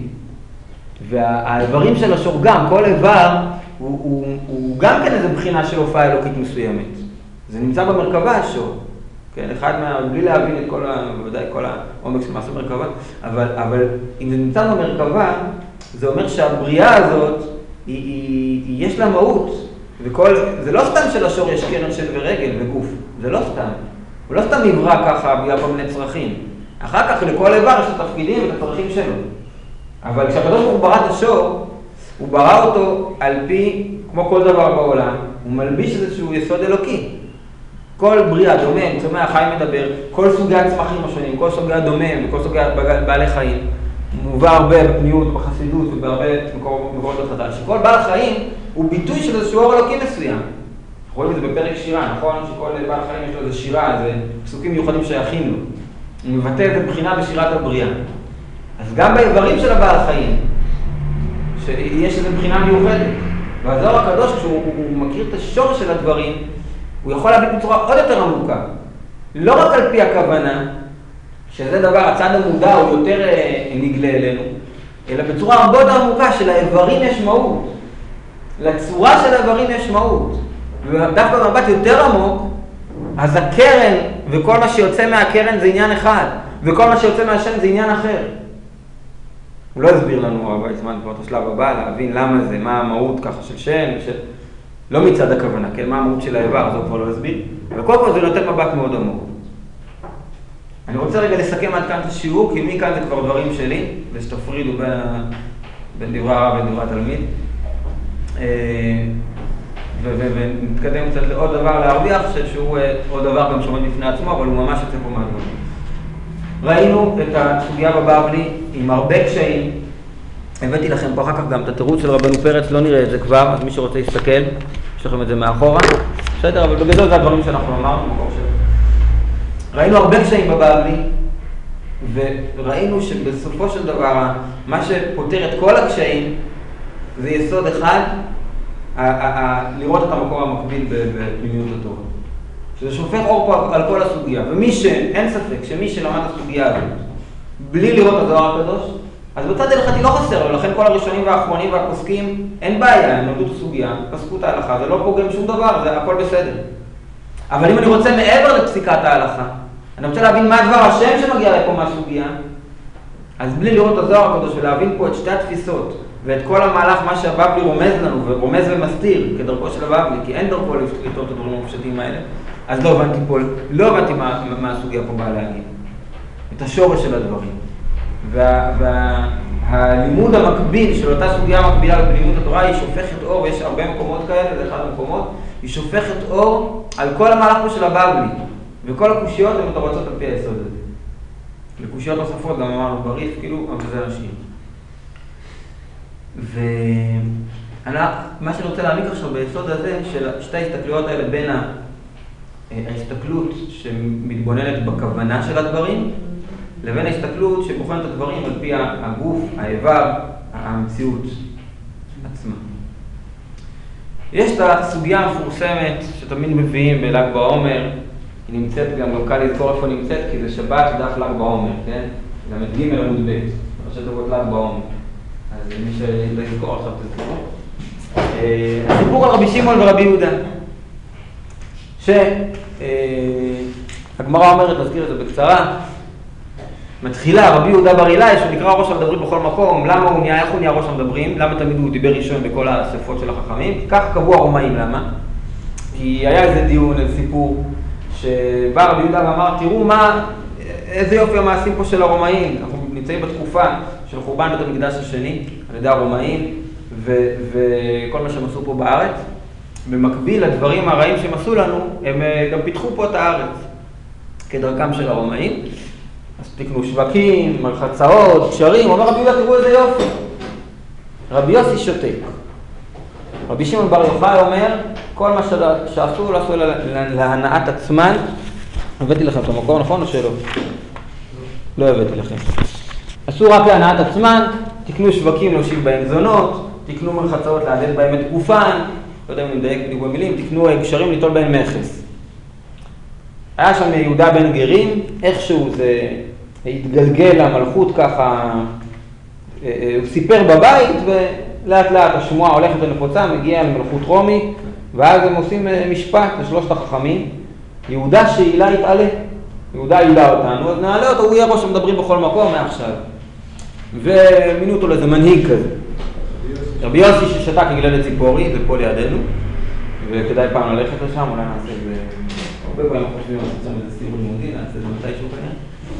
והאיברים של השור גם, כל איבר הוא, הוא, הוא גם כן איזו בחינה של הופעה אלוקית מסוימת. זה נמצא במרכבה השור. כן, אחד מה... בלי להבין את כל ה... בוודאי כל העומק של מעשה מרכבה, אבל, אבל אם זה נמצא במרכבה, זה אומר שהבריאה הזאת, היא, היא, היא, יש לה מהות. וכל, זה לא סתם שלשור יש קרן של ורגל וגוף, זה לא סתם. הוא לא סתם נברא ככה בגלל כל מיני צרכים. אחר כך לכל איבר יש את התפקידים ואת הצרכים שלו. אבל כשהקדוש ברוך הוא ברא את השור, הוא ברא אותו על פי, כמו כל דבר בעולם, הוא מלביש איזשהו יסוד אלוקי. כל בריאה, דומם, צומח, חי מדבר, כל סוגי הצמחים השונים, כל סוגי הדומם וכל סוגי בעלי חיים, מובא הרבה בפניות, בחסידות ובהרבה מקורות בחז"ל, שכל בעל חיים הוא ביטוי של איזשהו אור אלוקי מסוים. אנחנו רואים את זה בפרק שירה, נכון? שכל בעל חיים יש לו איזו שירה, איזה פסוקים מיוחדים שייכים לו. הוא מבטא את הבחינה בשירת הבריאה. אז גם באיברים של הבעל חיים, שיש איזו בחינה מיוחדת. והזוהר הקדוש, כשהוא מכיר את השורש של הדברים, הוא יכול להביא בצורה עוד יותר עמוקה. לא רק על פי הכוונה, שזה דבר, הצד המודע הוא יותר נגלה אלינו, אלא בצורה הרבה יותר עמוקה של האיברים יש מהות. לצורה של האיברים יש מהות. ודווקא במבט יותר עמוק, אז הקרן וכל מה שיוצא מהקרן זה עניין אחד, וכל מה שיוצא מהשם זה עניין אחר. הוא לא הסביר לנו הרבה זמן כבר את השלב הבא, להבין למה זה, מה המהות ככה של שם, של... לא מצד הכוונה, כן, מה המהות של האיבר, אז הוא כבר לא הסביר. וכל פעם זה נותן מבט מאוד עמוק. אני רוצה רגע לסכם עד כאן את השיעור, כי מכאן זה כבר דברים שלי, ושתפרידו בין, בין דברי הרב ודברי התלמיד. ונתקדם קצת לעוד דבר להרוויח, שהוא עוד דבר גם שעומד בפני עצמו, אבל הוא ממש יוצא פה מהדברים. ראינו את הסוגיה בבבלי עם הרבה קשיים. הבאתי לכם פה אחר כך גם את התירוץ של רבנו פרץ, לא נראה את זה כבר, אז מי שרוצה יסתכל, יש לכם את זה מאחורה. בסדר, אבל בגדול זה הדברים שאנחנו אמרנו במקור שלנו. ראינו הרבה קשיים בבבלי, וראינו שבסופו של דבר, מה שפותר את כל הקשיים, זה יסוד אחד, לראות את המקור המקביל בפנימיות התורה. שזה שופך אור פה על כל הסוגיה, ומי שאין ספק שמי שלמד את הסוגיה הזאת, בלי לראות את הזוהר הקדוש, אז בצד הלכתי לא חסר לו, לכן כל הראשונים והאחרונים והפוסקים, אין בעיה, הם נולדו את הסוגיה, פסקו את ההלכה, זה לא פוגם שום דבר, זה הכל בסדר. אבל אם אני רוצה מעבר לפסיקת ההלכה, אני רוצה להבין מה דבר השם שמגיע לפה מהסוגיה, אז בלי לראות את הזוהר הקדוש ולהבין פה את שתי התפיסות, ואת כל המהלך, מה שהבבלי רומז לנו, ורומז ומסתיר כדרכו של הבבלי, כי אין דרכו לפתור את הדברים המופשטים האלה, אז לא הבנתי פה, לא הבנתי מה, מה הסוגיה פה באה להגיד. את השורש של הדברים. והלימוד וה, המקביל של אותה סוגיה מקבילה בלימוד התורה, היא שופכת אור, ויש הרבה מקומות כאלה, זה אחד המקומות, היא שופכת אור על כל המהלך פה של הבבלי, וכל הקושיות הן מתורצות על פי היסוד הזה. לקושיות נוספות, גם אמרנו בריף, כאילו, אבל זה נשאיר. ומה שאני רוצה להעמיק עכשיו ביסוד הזה, של שתי ההסתכלויות האלה בין ההסתכלות שמתבוננת בכוונה של הדברים, לבין ההסתכלות שבוחנת את הדברים על פי הגוף, האיבר, המציאות עצמה. יש את הסוגיה המפורסמת שתמיד מביאים בל"ג בעומר, היא נמצאת גם, גם קל לזכור איפה נמצאת, כי זה שבת דף ל"ג בעומר, כן? גם את ג' עמוד ב', ראשי תיבות ל"ג בעומר. אז מי שלא יזכור עכשיו תזכור. הסיפור על רבי שמעון ורבי יהודה, שהגמרא אומרת, נזכיר את זה בקצרה, מתחילה רבי יהודה בר אילאי, שהוא נקרא ראש המדברים בכל מקום. למה הוא נהיה, איך הוא נהיה ראש המדברים? למה תמיד הוא דיבר ראשון בכל האספות של החכמים? כך קבעו הרומאים, למה? כי היה איזה דיון, איזה סיפור, שבא רבי יהודה ואמר, תראו מה, איזה יופי המעשים פה של הרומאים. אנחנו נמצאים בתקופה של חורבן בית המקדש השני, על ידי הרומאים, ו- וכל מה שהם עשו פה בארץ. במקביל לדברים הרעים שהם עשו לנו, הם גם פיתחו פה את הארץ, כדרכם של הרומאים. אז תקנו שווקים, מרחצאות, קשרים, אומר רבי יהודה, תראו איזה יופי. רבי יוסי שותק. רבי שמעון בר יוחאי אומר, כל מה שעשו, לא עשו להנאת עצמן. הבאתי לכם את המקום, נכון או שלא? לא הבאתי לכם. עשו רק להנאת עצמן, תקנו שווקים להושיב בהם זונות, תקנו מרחצאות לעדד בהם את גופן, לא יודע אם נדייק בדיוק במילים, תקנו קשרים ליטול בהם מכס. היה שם יהודה בן גרים, איכשהו זה התגלגל למלכות ככה, הוא סיפר בבית ולאט לאט השמועה הולכת ונפוצה, מגיעה למלכות רומי, ואז הם עושים משפט לשלושת החכמים. יהודה שאילה יתעלה, יהודה אילה אותנו, אז נעלה אותו, הוא יהיה ראש המדברים בכל מקום מעכשיו. ומינו אותו לאיזה מנהיג כזה. רבי יוסי ששתק יגלל ציפורי, זה פה לידינו, וכדאי פעם ללכת לשם, אולי נעשה את זה, הרבה פעמים חושבים על עצמם איזה סיור לימודי, נעשה את זה מתישהו כנראה.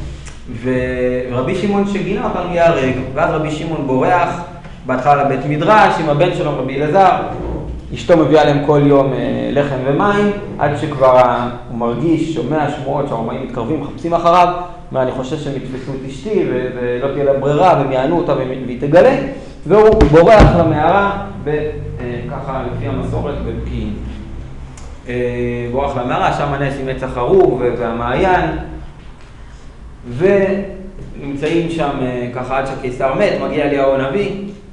ורבי שמעון שגינה אותנו יהרג, ואז רבי שמעון בורח, בהתחלה לבית מדרש עם הבן שלו רבי אלעזר, אשתו מביאה להם כל יום לחם ומים, עד שכבר הוא מרגיש, שומע שמועות שהרומאים מתקרבים, מחפשים אחריו, ואני חושב שהם יתפסו את אשתי ולא תהיה לה ברירה, והם יענו אותה והיא תגלה, והוא בורח למערה, וככה לפי המסורת בפקיעין. בורח למערה, שם הנס עם עץ החרוב והמעיין, ונמצאים שם ככה עד שהקיסר מת, מגיע אליהו הנביא.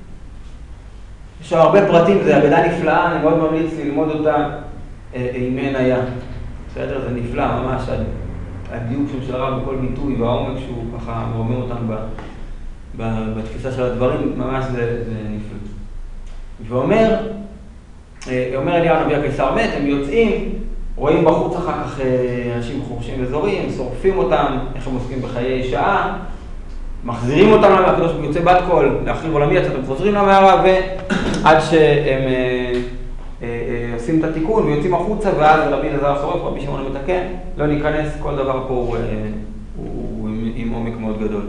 יש הרבה פרטים, זו אגדה נפלאה, אני מאוד ממליץ ללמוד אותה עם עין היה. בסדר? זה נפלא, ממש, הדיוק שם של הרב בכל ביטוי והעומק שהוא ככה מרומם אותם ב, ב, בתפיסה של הדברים, ממש זה, זה נפלא. ואומר, אומר אליהו הנביא הקיסר מת, הם יוצאים, רואים בחוץ אחר כך אנשים חורשים וזורים, שורפים אותם, איך הם עוסקים בחיי שעה, מחזירים אותם למערה, הקדוש ברוך הוא יוצא בת קול, להחריב עולמי, יצאתם חוזרים למערה, ועד שהם אה, אה, אה, עושים את התיקון ויוצאים החוצה, ואז רבי אלעזר שורף, רבי שמעון מתקן, לא ניכנס, כל דבר פה הוא, אה, הוא, הוא עם, עם עומק מאוד גדול.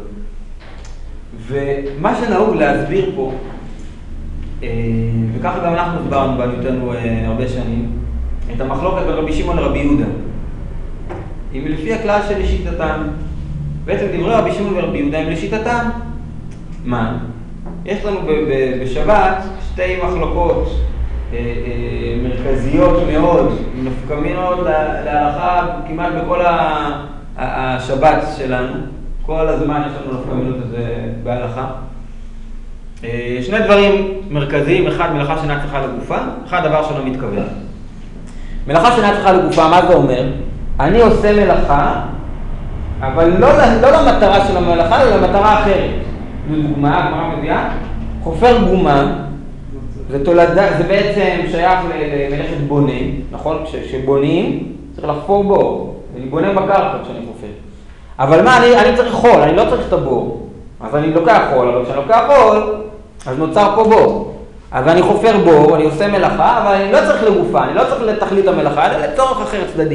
ומה שנהוג להסביר פה, אה, וככה גם אנחנו הסברנו בעניותנו אה, הרבה שנים, את המחלוקת בין רבי שמעון לרבי יהודה. אם לפי הכלל של לשיטתם, בעצם דברי רבי שמעון ורבי יהודה הם לשיטתם. מה? יש לנו בשבת שתי מחלוקות אה, אה, מרכזיות מאוד, נפקמינות להלכה כמעט בכל השבת שלנו. כל הזמן יש לנו נפקמינות הזה בהלכה. אה, שני דברים מרכזיים, אחד מלאכה שאינה צריכה לגופה, אחד דבר שלא מתכוון. מלאכה שאינה צריכה לגופה, מה זה אומר? אני עושה מלאכה, אבל לא, לא למטרה של המלאכה, אלא למטרה אחרת. לדוגמה, הגמרא מביאה, חופר גומה, זה, תולדה, זה בעצם שייך למלאכת בונים, נכון? כשבונים צריך לחפור בור, ואני בונה בקרקע כשאני חופר. אבל מה, אני, אני צריך חול, אני לא צריך את הבור. אז אני לוקח חול, אבל כשאני לוקח חול, אז נוצר פה בור. אז אני חופר בור, אני עושה מלאכה, אבל אני לא צריך לגופה, אני לא צריך לתכלית המלאכה, אלא לצורך אחר צדדי.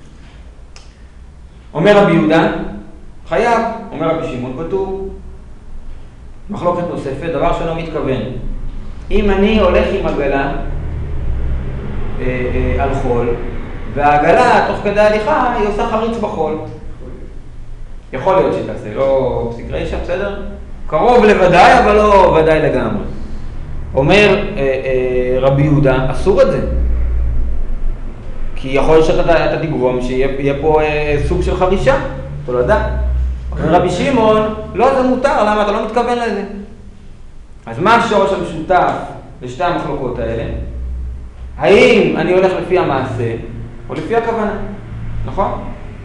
אומר רבי יהודה, חייב, אומר רבי שמעון פטור. מחלוקת נוספת, דבר שלא מתכוון. אם אני הולך עם עגלה אה, אה, על חול, והעגלה תוך כדי הליכה היא עושה חריץ בחול. יכול להיות שתעשה, לא פסיק רישא, בסדר? קרוב לוודאי, אבל לא ודאי לגמרי. אומר אה, אה, רבי יהודה, אסור את זה. כי יכול להיות שאתה תגרום שיהיה פה אה, סוג של חרישה, תולדה. אומר רבי שמעון, לא, זה מותר, למה אתה לא מתכוון לזה? אז מה השורש המשותף לשתי המחלוקות האלה? האם אני הולך לפי המעשה או לפי הכוונה? נכון?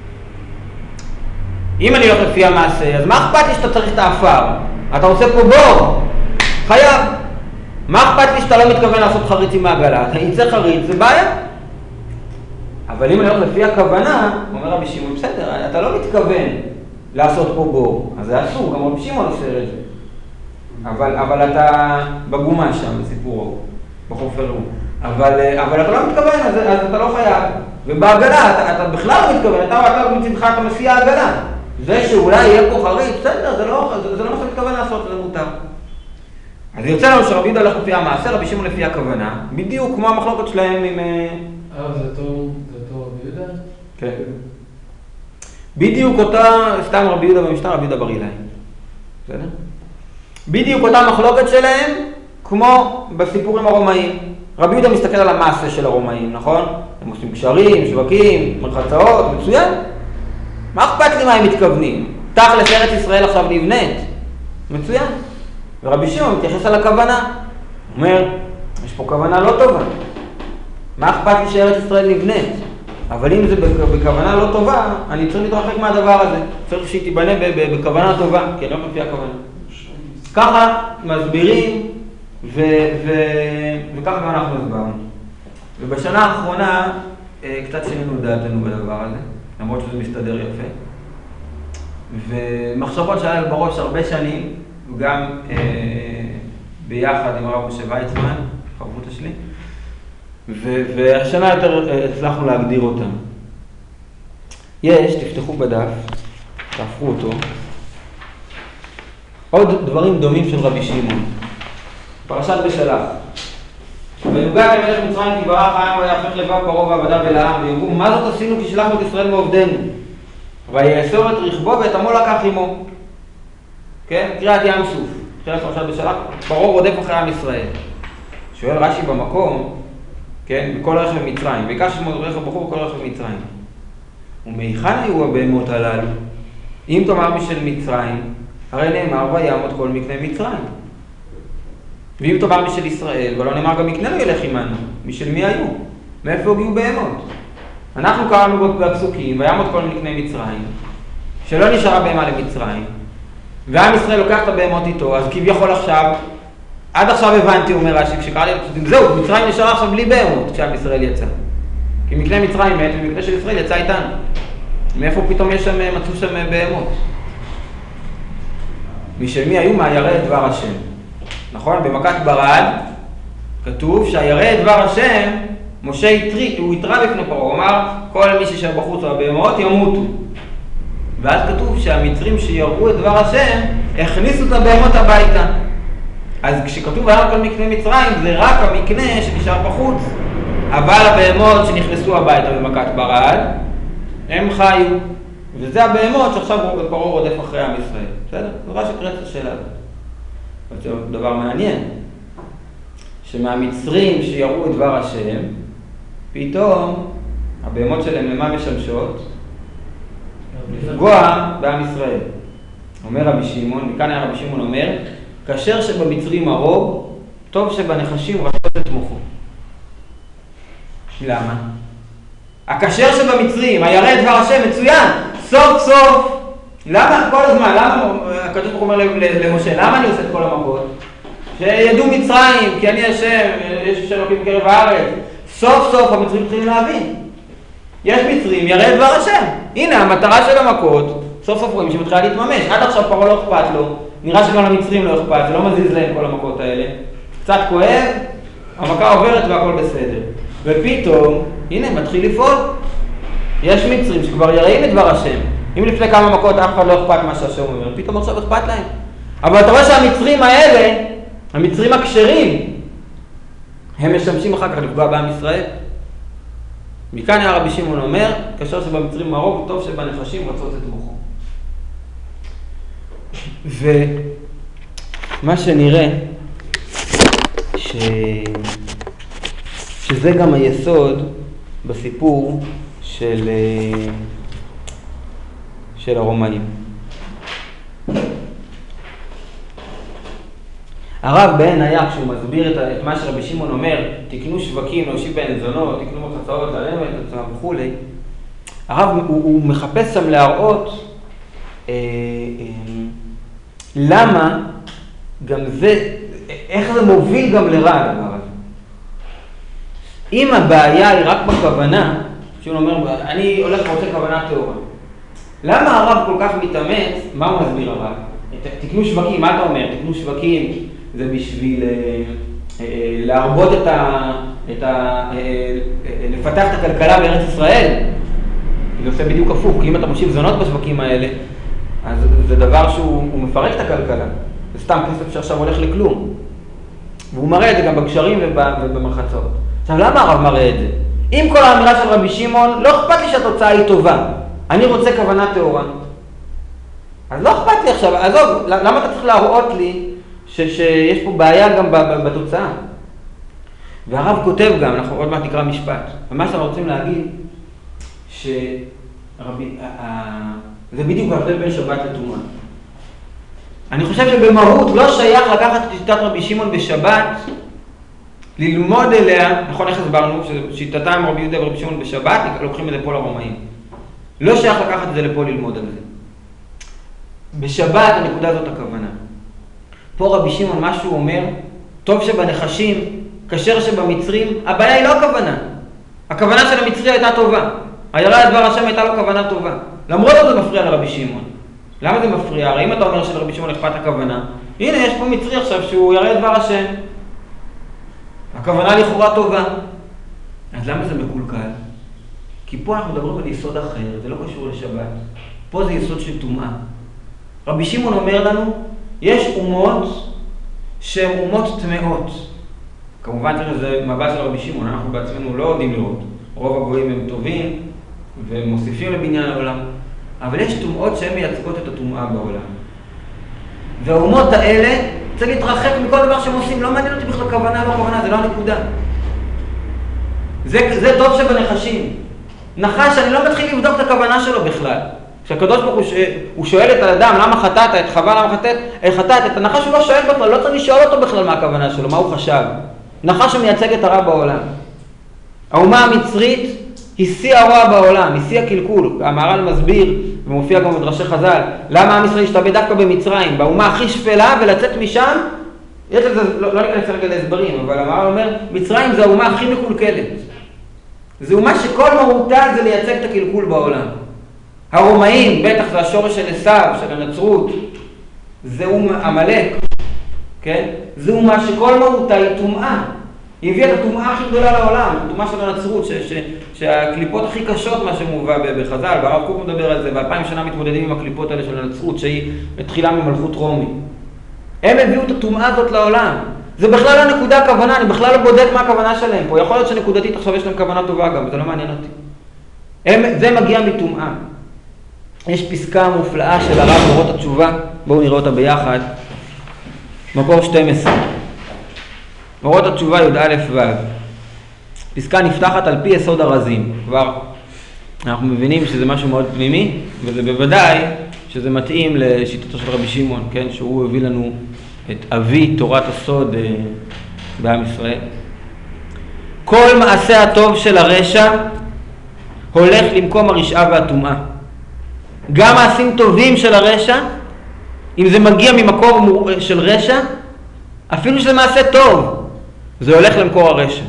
אם אני הולך לפי המעשה, אז מה אכפת לי שאתה צריך את האפר? אתה עושה פה בור, חייב. מה אכפת לי שאתה לא מתכוון לעשות חריץ עם העגלה? אתה יצא חריץ, זה בעיה. אבל אם אני הולך לפי הכוונה, אומר רבי שמעון, בסדר, אתה לא מתכוון לעשות פה בור, אז זה אסור, גם רבי שמעון עושה את זה. אבל, אבל אתה בגומה שם, בסיפורו, בחופר הוא. אבל, אבל אתה לא מתכוון, אז, אז אתה לא חייב. ובעגלה, אתה, אתה בכלל לא מתכוון, אתה, אתה מצדך, אתה מסיע העגלה. זה שאולי יהיה פה חריץ, בסדר, זה לא, זה, זה לא מה שאתה מתכוון לעשות, זה מותר. אז יוצא לנו שרבי יהודה הולך לפי המעשה, רבי שמעון לפי הכוונה, בדיוק כמו המחלוקת שלהם עם... אה, זה טוב, זה טוב רבי יהודה? כן. בדיוק אותה, סתם רבי יהודה במשנה, רבי יהודה בר אילאי. בסדר? בדיוק אותה מחלוקת שלהם, כמו בסיפורים הרומאים. רבי יהודה מסתכל על המעשה של הרומאים, נכון? הם עושים קשרים, שווקים, מרחצאות, מצוין. מה אכפת לי מה הם מתכוונים? תכלס ארץ ישראל עכשיו נבנית. מצוין. ורבי שמעון מתייחס על הכוונה. הוא אומר, יש פה כוונה לא טובה. מה אכפת לי שארץ ישראל נבנית? אבל אם זה בכוונה לא טובה, אני צריך להתרחק מהדבר הזה. צריך שהיא תיבנה בכוונה טובה, כי אני לא מפי הכוונה. ככה מסבירים, ו- ו- וככה גם אנחנו הסברנו. ובשנה האחרונה, קצת שינינו דעתנו בדבר הזה, למרות שזה מסתדר יפה. ומחשבות שהיה לי בראש הרבה שנים, גם אה, ביחד עם הרב משה ויצמן, חברותא שלי, ו- והשנה יותר הצלחנו להגדיר אותם. יש, תפתחו בדף, תהפכו אותו, עוד דברים דומים של רבי שמעון. פרשת בשלח. ויוגע למלך מצרים כי ברח העם ויהפך לבב פרעה ועבדיו אל העם ויאמרו מה זאת עשינו כי שלחנו את ישראל מעובדנו ויאסור את רכבו ואת עמו לקח עמו. כן? קריאת ים סוף. תחילת פרשת בשלח. פרעה רודף אחרי עם ישראל. שואל רש"י במקום, כן? בכל רכב מצרים. ויקח שמו רכב בחור בכל רכב מצרים. ומהיכן היו הבהמות הללו? אם תאמר משל מצרים, הרי נאמר וימות כל מקנה מצרים. ואם תאמר משל ישראל, ולא נאמר גם מקנה לא ילך עמנו. משל מי היו? מאיפה הגיעו בהמות? אנחנו קראנו בפסוקים, וימות כל מקנה מצרים, שלא נשארה בהמה למצרים, ועם ישראל לוקח את הבהמות איתו, אז כביכול עכשיו, עד עכשיו הבנתי, אומר רש"י, כשקראתי לפסוקים, זהו, מצרים נשארה עכשיו בלי בהמות כשעם ישראל יצא. כי מקנה מצרים מת, ומקנה של ישראל יצא איתנו. מאיפה פתאום יש שם, מצאו שם בהמות? משל מי היו? מה ירא דבר השם. נכון? במכת ברד כתוב שהירא דבר השם, משה יתרי, הוא יתרה בפני פרעה, הוא אמר כל מי שישאר בחוץ או הבהמות ימותו. ואז כתוב שהמצרים שיראו את דבר השם הכניסו את הבהמות הביתה. אז כשכתוב היה כל מקנה מצרים זה רק המקנה שנשאר בחוץ, אבל הבהמות שנכנסו הביתה במכת ברד הם חיו. וזה הבהמות שעכשיו פרעה רודף אחרי עם ישראל. בסדר? נורא שקראת את השאלה הזאת. זה דבר מעניין. שמהמצרים שיראו את דבר השם, פתאום הבהמות שלהם למה משמשות? לפגוע בעם ישראל. אומר רבי שמעון, מכאן היה רבי שמעון אומר, כאשר שבמצרים הרוג, טוב שבנחשים רצות את מוחו. למה? הכשר שבמצרים, הירא את דבר השם, מצוין, סוף סוף. למה כל הזמן, למה הקדוש ברוך הוא אומר למשה, למה אני עושה את כל המכות? שידעו מצרים, כי אני השם, יש השם אלוקים בקרב הארץ. סוף סוף המצרים מתחילים להבין. יש מצרים, ירא את דבר השם. הנה המטרה של המכות, סוף סוף רואים שמתחילה להתממש. עד עכשיו פרעה לא אכפת לו, נראה שגם למצרים לא אכפת, זה לא מזיז להם כל המכות האלה. קצת כואב, המכה עוברת והכל בסדר. ופתאום, הנה, מתחיל לפעול. יש מצרים שכבר יראים את דבר השם. אם לפני כמה מכות אף אחד לא אכפת מה שהשם אומר, פתאום עכשיו אכפת להם. אבל אתה רואה שהמצרים האלה, המצרים הכשרים, הם משמשים אחר כך לפגוע בעם ישראל. מכאן היה רבי שמעון אומר, כאשר שבמצרים מרוב, טוב שבנחשים רצות את מוחו. ומה שנראה, ש... שזה גם היסוד בסיפור של, של הרומאים. הרב בעין היה, כשהוא מסביר את, את מה שרבי שמעון אומר, תקנו שווקים, להושיב בהן זונות, תקנו מחצאות לרמת, עצמם וכו'. הרב הוא, הוא מחפש שם להראות אה, אה, למה גם זה, איך זה מוביל גם לרע הדבר הזה. אם הבעיה היא רק בכוונה, שהוא אומר, אני הולך ורוצה כוונה טהורה. למה הרב כל כך מתאמץ? מה הוא מסביר הרב? תקנו שווקים, מה אתה אומר? תקנו שווקים, זה בשביל אה, אה, להרבות את ה... את ה אה, לפתח את הכלכלה בארץ ישראל. זה עושה בדיוק הפוך, כי אם אתה מושיב זונות בשווקים האלה, אז זה דבר שהוא מפרק את הכלכלה. זה סתם כסף שעכשיו הולך לכלום. והוא מראה את זה גם בקשרים ובמרחצות. עכשיו, למה הרב מראה את זה? אם כל האמירה של רבי שמעון, לא אכפת לי שהתוצאה היא טובה. אני רוצה כוונה טהורה. אז לא אכפת לי עכשיו, עזוב, למה אתה צריך להראות לי ש- שיש פה בעיה גם בתוצאה? והרב כותב גם, אנחנו עוד מעט נקרא משפט, ומה שאנחנו רוצים להגיד, שרבי, זה בדיוק ההבדל בין שבת לטומאה. אני חושב שבמהות לא שייך לקחת את שיטת רבי שמעון בשבת, ללמוד אליה, נכון איך הסברנו, ששיטתם רבי יהודה ורבי שמעון בשבת, לוקחים את זה פה לרומאים. לא שייך לקחת את זה לפה ללמוד על זה. בשבת הנקודה הזאת הכוונה. פה רבי שמעון מה שהוא אומר, טוב שבנחשים, כשר שבמצרים, הבעיה היא לא הכוונה. הכוונה של המצרי הייתה טובה. הירא את דבר השם הייתה לו כוונה טובה. למרות זאת זה מפריע לרבי שמעון. למה זה מפריע? הרי אם אתה אומר שלרבי שמעון אכפת הכוונה, הנה יש פה מצרי עכשיו שהוא ירא את דבר השם. הכוונה לכאורה טובה. אז למה זה מקולקל? כי פה אנחנו מדברים על יסוד אחר, זה לא קשור לשבת. פה זה יסוד של טומאה. רבי שמעון אומר לנו, יש אומות שהן אומות טמאות. כמובן שזה מבט של רבי שמעון, אנחנו בעצמנו לא יודעים לראות. רוב הגויים הם טובים ומוסיפים לבניין העולם. אבל יש טומאות שהן מייצגות את הטומאה בעולם. והאומות האלה צריך להתרחק מכל דבר שהם עושים. לא מעניין אותי בכלל כוונה, לא כוונה, זה לא הנקודה. זה, זה טוב שבנחשים. נחש, אני לא מתחיל לבדוק את הכוונה שלו בכלל. כשהקדוש ברוך הוא שואל את האדם, למה חטאת, את חווה, למה חטאת, חטאת, את הנחש הוא לא שואל בכלל, לא צריך לשאול אותו בכלל מה הכוונה שלו, מה הוא חשב. נחש שמייצג את הרע בעולם. האומה המצרית היא שיא הרע בעולם, היא שיא הקלקול. המהר"ל מסביר, ומופיע גם במדרשי חז"ל, למה עם ישראל השתבד דווקא במצרים, באומה הכי שפלה, ולצאת משם, יש לזה, לא, לא ניכנס רגע להסברים, אבל המהר"ל אומר, מצרים זה האומה הכי מקולקלת. זה אומה שכל מהותה זה לייצג את הקלקול בעולם. הרומאים, בטח זה השורש של עשיו, של הנצרות, זה אומה, עמלק, כן? זה אומה שכל מהותה היא טומאה. היא הביאה את הטומאה הכי גדולה לעולם, הטומאה של הנצרות, ש- ש- שהקליפות הכי קשות מה שמובא בחז"ל, והרב קוק מדבר על זה, ואלפיים שנה מתמודדים עם הקליפות האלה של הנצרות, שהיא התחילה ממלכות רומי. הם הביאו את הטומאה הזאת לעולם. זה בכלל הנקודה הכוונה, אני בכלל לא בודק מה הכוונה שלהם פה. יכול להיות שנקודתית עכשיו יש להם כוונה טובה גם, זה לא מעניין אותי. הם, זה מגיע מטומאה. יש פסקה מופלאה של הרב אורות התשובה, בואו נראה אותה ביחד. מקור שתים עשרה. אורות התשובה י"א ו'. פסקה נפתחת על פי יסוד הרזים. כבר אנחנו מבינים שזה משהו מאוד פנימי, וזה בוודאי שזה מתאים לשיטתו של רבי שמעון, כן? שהוא הביא לנו את אבי תורת הסוד בעם ישראל. כל מעשה הטוב של הרשע הולך למקום הרשעה והטומאה. גם מעשים טובים של הרשע, אם זה מגיע ממקור של רשע, אפילו שזה מעשה טוב, זה הולך למקור הרשע.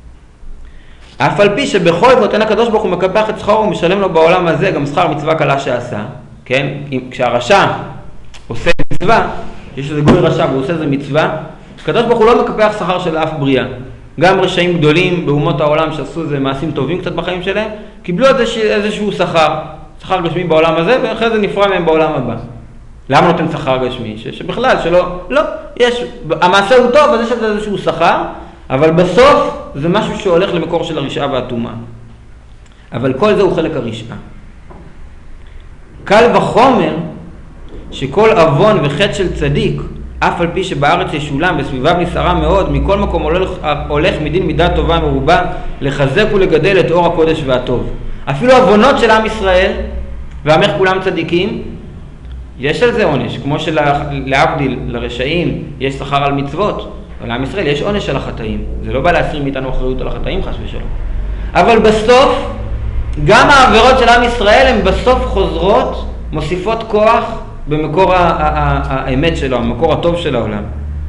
אף על פי שבכל זאת אין הקדוש ברוך הוא מקפח את שכרו ומשלם לו בעולם הזה גם שכר מצווה קלה שעשה, כן? כשהרשע עושה מצווה, יש איזה גוי רשע והוא עושה איזה מצווה, הקדוש ברוך הוא לא מקפח שכר של אף בריאה. גם רשעים גדולים באומות העולם שעשו איזה מעשים טובים קצת בחיים שלהם, קיבלו איזשהו שכר, שכר גשמי בעולם הזה, ואחרי זה נפרע מהם בעולם הבא. למה נותן שכר גשמי? ש- שבכלל שלא, לא, יש, המעשה הוא טוב, אז יש איזשהו שכר, אבל בסוף זה משהו שהולך למקור של הרשעה והטומאה. אבל כל זה הוא חלק הרשעה. קל וחומר שכל אבון וחטא של צדיק, אף על פי שבארץ ישולם וסביביו נסערה מאוד, מכל מקום הולך, הולך מדין מידה טובה מרובה לחזק ולגדל את אור הקודש והטוב. אפילו אבונות של עם ישראל, ועמך כולם צדיקים, יש על זה עונש, כמו שלהבדיל לרשעים יש שכר על מצוות, אבל לעם ישראל יש עונש על החטאים. זה לא בא להסיר מאיתנו אחריות על החטאים, חס ושלום. אבל בסוף, גם העבירות של עם ישראל הן בסוף חוזרות, מוסיפות כוח במקור האמת שלו, המקור הטוב של העולם.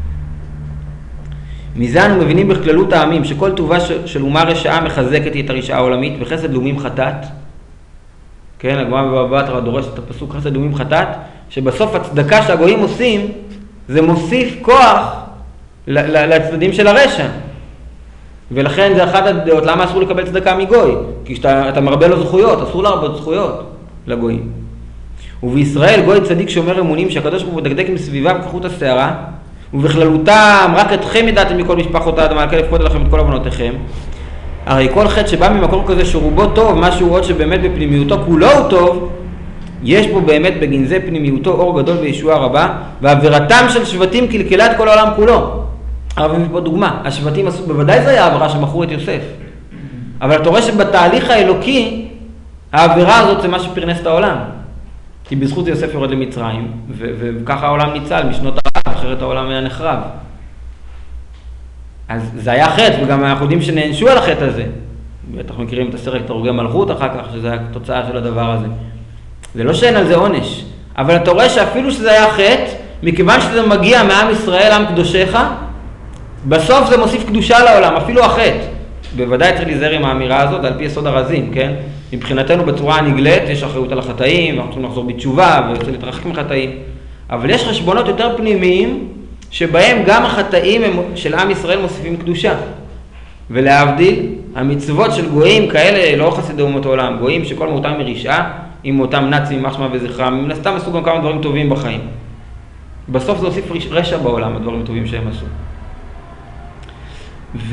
מזה אנו מבינים בכללות העמים שכל טובה של אומה רשעה מחזקת את הרשעה העולמית, וחסד לאומים חטאת. כן, הגמרא בבבא בתרא דורשת את הפסוק חסד לאומים חטאת, שבסוף הצדקה שהגויים עושים, זה מוסיף כוח לצדדים של הרשע. ולכן זה אחת הדעות, למה אסור לקבל צדקה מגוי? כי כשאתה מרבה לו זכויות, אסור להרבות זכויות לגויים. ובישראל גוי צדיק שומר אמונים שהקדוש ברוך הוא מדקדק עם סביבה וכחוט השערה, ובכללותם רק אתכם ידעתם מכל משפחות האדם, על כן לפקוד לכם את כל עוונותיכם. הרי כל חטא שבא ממקור כזה שרובו טוב, משהו עוד שבאמת בפנימיותו כולו הוא טוב, יש בו באמת בגין זה פנימיותו אור גדול וישועה רבה, ועבירתם של שבטים קלקלה את כל העולם כולו. אבל מפה דוגמה, השבטים עשו, בוודאי זה היה העבירה שמכרו את יוסף. אבל אתה רואה שבתהליך האלוקי, העבירה הזאת זה מה שפרנס את העולם. כי בזכות יוסף יורד למצרים, ו- וככה העולם ניצל משנות הרעב, אחרת העולם היה נחרב. אז זה היה חטא, וגם אנחנו יודעים שנענשו על החטא הזה. בטח מכירים את הסרט תרוגי מלכות אחר כך, שזה התוצאה של הדבר הזה. זה לא שאין על זה עונש, אבל אתה רואה שאפילו שזה היה חטא, מכיוון שזה מגיע מעם ישראל, עם קדושך, בסוף זה מוסיף קדושה לעולם, אפילו החטא. בוודאי צריך להיזהר עם האמירה הזאת, על פי יסוד הרזים, כן? מבחינתנו בצורה הנגלית, יש אחריות על החטאים, אנחנו צריכים לחזור בתשובה, וצריך להתרחק מחטאים. אבל יש חשבונות יותר פנימיים, שבהם גם החטאים של עם ישראל מוסיפים קדושה. ולהבדיל, המצוות של גויים כאלה, לא חסידי אומות העולם, גויים שכל מהותם מרשעה, עם אותם נאצים, מחשמה וזכרם, מן הסתם עשו גם כמה דברים טובים בחיים. בסוף זה הוסיף רשע בעולם, הדברים טובים שהם עשו. ו...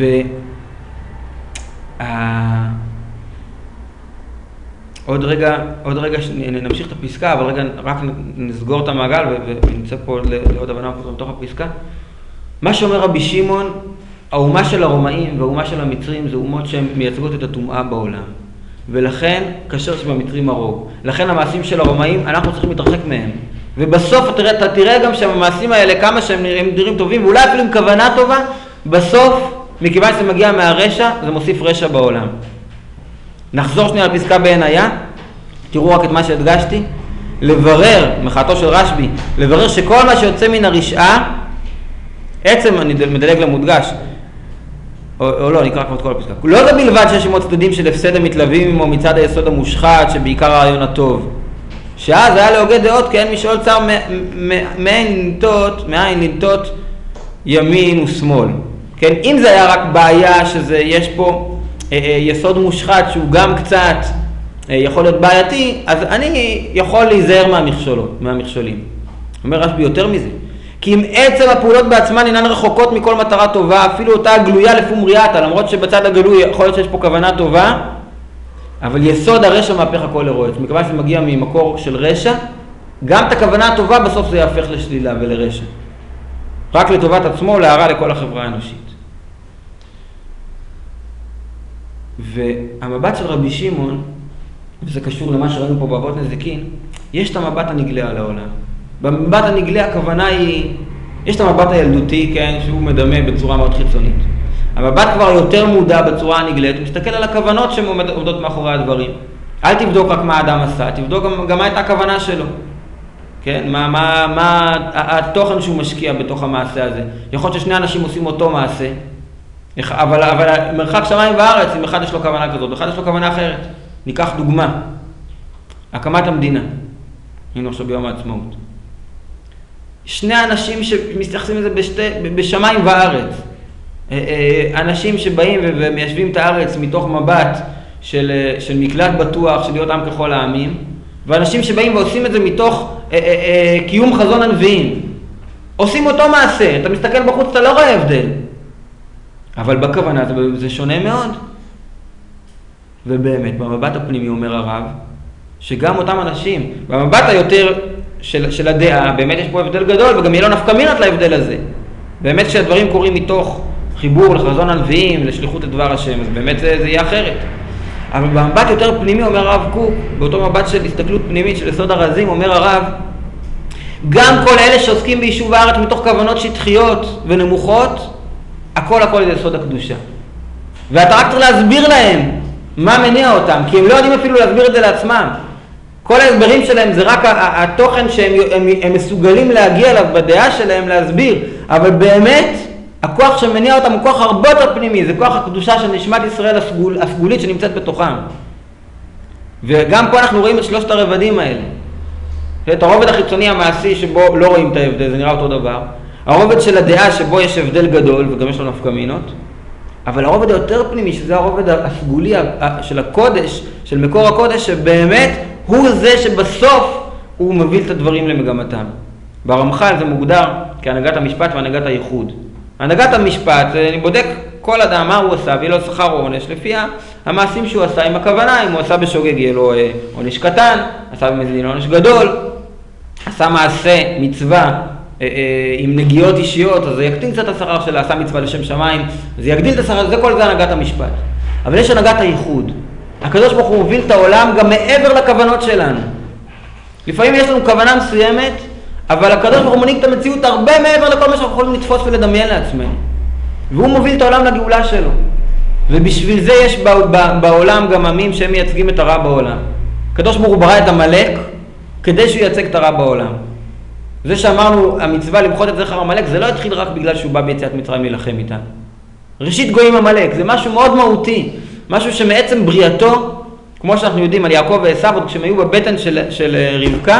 עוד רגע, עוד רגע נמשיך את הפסקה, אבל רגע רק נסגור את המעגל ונמצא פה לעוד הבנה בתוך הפסקה. מה שאומר רבי שמעון, האומה של הרומאים והאומה של המצרים זה אומות שהן מייצגות את הטומאה בעולם. ולכן קשר שבמצרים הרוג. לכן המעשים של הרומאים, אנחנו צריכים להתרחק מהם. ובסוף אתה, אתה תראה גם שהמעשים האלה, כמה שהם נראים דברים טובים, ואולי אפילו עם כוונה טובה, בסוף, מכיוון שזה מגיע מהרשע, זה מוסיף רשע בעולם. נחזור שנייה לפסקה בעיניה, תראו רק את מה שהדגשתי, לברר, מחאתו של רשב"י, לברר שכל מה שיוצא מן הרשעה, עצם, אני מדלג למודגש, או, או לא, נקרא כבר את כל הפסקה. לא זה בלבד שיש שמות צדדים של הפסד המתלווים עמו מצד היסוד המושחת, שבעיקר הרעיון הטוב. שאז היה להוגה דעות, כי אין משאול צר מאין לנטות, מאין לנטות ימין ושמאל. כן, אם זה היה רק בעיה שזה, יש פה אה, אה, יסוד מושחת שהוא גם קצת אה, יכול להיות בעייתי, אז אני יכול להיזהר מהמכשולות, מהמכשולים. אומר רשב"י יותר מזה. כי אם עצם הפעולות בעצמן אינן רחוקות מכל מטרה טובה, אפילו אותה הגלויה לפום ריאטה, למרות שבצד הגלוי יכול להיות שיש פה כוונה טובה, אבל יסוד הרשע מהפך הכל לרועץ. מכיוון שזה מגיע ממקור של רשע, גם את הכוונה הטובה בסוף זה יהפך לשלילה ולרשע. רק לטובת עצמו ולהרע לכל החברה האנושית. והמבט של רבי שמעון, וזה קשור למה שראינו פה באבות נזיקין, יש את המבט הנגלה על העולם. במבט הנגלה הכוונה היא, יש את המבט הילדותי, כן, שהוא מדמה בצורה מאוד חיצונית. המבט כבר יותר מודע בצורה הנגלית, הוא מסתכל על הכוונות שעומדות מאחורי הדברים. אל תבדוק רק מה האדם עשה, תבדוק גם, גם מה הייתה הכוונה שלו. כן, מה, מה, מה התוכן שהוא משקיע בתוך המעשה הזה. יכול להיות ששני אנשים עושים אותו מעשה, אבל, אבל מרחק שמיים וארץ, אם אחד יש לו כוונה כזאת, אחד יש לו כוונה אחרת. ניקח דוגמה, הקמת המדינה. היינו עכשיו ביום העצמאות. שני אנשים שמתייחסים לזה בשתי, בשמיים וארץ. אנשים שבאים ומיישבים את הארץ מתוך מבט של, של מקלט בטוח, של להיות עם ככל העמים, ואנשים שבאים ועושים את זה מתוך אה, אה, אה, קיום חזון הנביאים. עושים אותו מעשה, אתה מסתכל בחוץ, אתה לא רואה הבדל. אבל בכוונה זה, זה שונה מאוד. ובאמת, במבט הפנימי אומר הרב, שגם אותם אנשים, במבט היותר של, של הדעה, באמת יש פה הבדל גדול, וגם יהיה לו נפקא מינות להבדל הזה. באמת כשהדברים קורים מתוך חיבור לחזון הנביאים, לשליחות את דבר השם, אז באמת זה, זה יהיה אחרת. אבל במבט יותר פנימי, אומר הרב קוק, באותו מבט של הסתכלות פנימית של יסוד הרזים, אומר הרב, גם כל אלה שעוסקים ביישוב הארץ מתוך כוונות שטחיות ונמוכות, הכל הכל זה יסוד הקדושה. ואתה רק צריך להסביר להם מה מניע אותם, כי הם לא יודעים אפילו להסביר את זה לעצמם. כל ההסברים שלהם זה רק התוכן שהם הם, הם מסוגלים להגיע אליו בדעה שלהם להסביר, אבל באמת הכוח שמניע אותם הוא כוח הרבה יותר פנימי, זה כוח הקדושה של נשמת ישראל הסגול, הסגולית שנמצאת בתוכם. וגם פה אנחנו רואים את שלושת הרבדים האלה. את הרובד החיצוני המעשי שבו לא רואים את ההבדל, זה נראה אותו דבר. הרובד של הדעה שבו יש הבדל גדול וגם יש לו נפקא מינות. אבל הרובד היותר פנימי, שזה הרובד הסגולי של הקודש, של מקור הקודש, שבאמת הוא זה שבסוף הוא מביא את הדברים למגמתם. ברמח"ל זה מוגדר כהנהגת המשפט והנהגת הייחוד. הנהגת המשפט, אני בודק כל אדם מה הוא עשה, ויהיה לו שכר או עונש, לפי המעשים שהוא עשה עם הכוונה, אם הוא עשה בשוגג יהיה לו עונש קטן, עשה במזידין עונש גדול, עשה מעשה מצווה עם נגיעות אישיות, אז זה יקטין קצת השכר שלה, עשה מצווה לשם שמיים, זה יגדיל את השכר, זה כל זה הנהגת המשפט. אבל יש הנהגת הייחוד. הקדוש ברוך הוא מוביל את העולם גם מעבר לכוונות שלנו. לפעמים יש לנו כוונה מסוימת, אבל הקדוש ברוך הוא מנהיג את המציאות הרבה מעבר לכל מה שאנחנו יכולים לתפוס ולדמיין לעצמנו. והוא מוביל את העולם לגאולה שלו. ובשביל זה יש בעולם גם עמים שהם מייצגים את הרע בעולם. הקדוש ברוך הוא ברא את עמלק כדי שהוא ייצג את הרע בעולם. זה שאמרנו המצווה למחות את זכר עמלק, זה לא התחיל רק בגלל שהוא בא ביציאת מצרים להילחם איתנו. ראשית גויים עמלק, זה משהו מאוד מהותי, משהו שמעצם בריאתו, כמו שאנחנו יודעים על יעקב ועשיו, עוד כשהם היו בבטן של, של רבקה,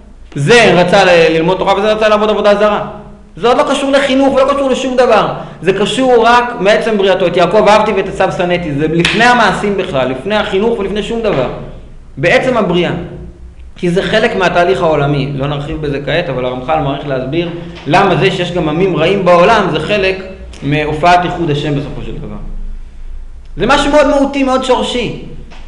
זה רצה ללמוד תורה וזה רצה לעבוד עבודה זרה. זה עוד לא קשור לחינוך ולא קשור לשום דבר. זה קשור רק מעצם בריאתו. את יעקב אהבתי ואת עשיו שנאתי. זה לפני המעשים בכלל, לפני החינוך ולפני שום דבר. בעצם הבריאה. כי זה חלק מהתהליך העולמי. לא נרחיב בזה כעת, אבל הרמח"ל מעריך להסביר למה זה שיש גם עמים רעים בעולם, זה חלק מהופעת ייחוד השם בסופו של דבר. זה משהו מאוד מהותי, מאוד שורשי.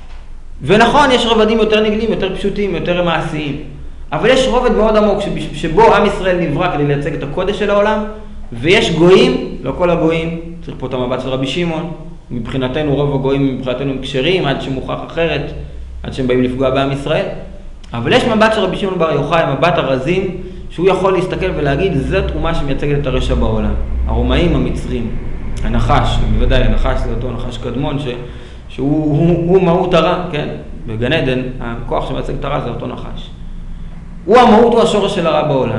ונכון, יש רבדים יותר נגלים, יותר פשוטים, יותר מעשיים. אבל יש רובד מאוד עמוק שבו עם ישראל נברא כדי לייצג את הקודש של העולם, ויש גויים, לא כל הגויים, צריך פה את המבט של רבי שמעון, מבחינתנו רוב הגויים מבחינתנו הם קשרים, עד שמוכח אחרת, עד שהם באים לפגוע בעם ישראל. אבל יש מבט של רבי שמעון בר יוחאי, מבט הרזים, שהוא יכול להסתכל ולהגיד, זו תרומה שמייצגת את הרשע בעולם. הרומאים, המצרים, הנחש, בוודאי הנחש זה אותו נחש קדמון, ש, שהוא הוא, הוא מהות הרע, כן? בגן עדן, הכוח שמייצג את הרע זה אותו נחש. הוא המהות, הוא השורש של הרע בעולם.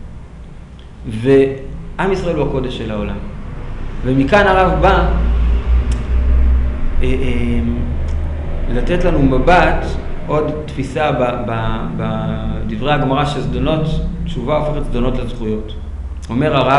ועם ישראל הוא הקודש של העולם. ומכאן הרב בא אה, אה, לתת לנו מבט, עוד תפיסה בדברי הגמרא שזדונות, תשובה הופכת זדונות לזכויות. אומר הרב,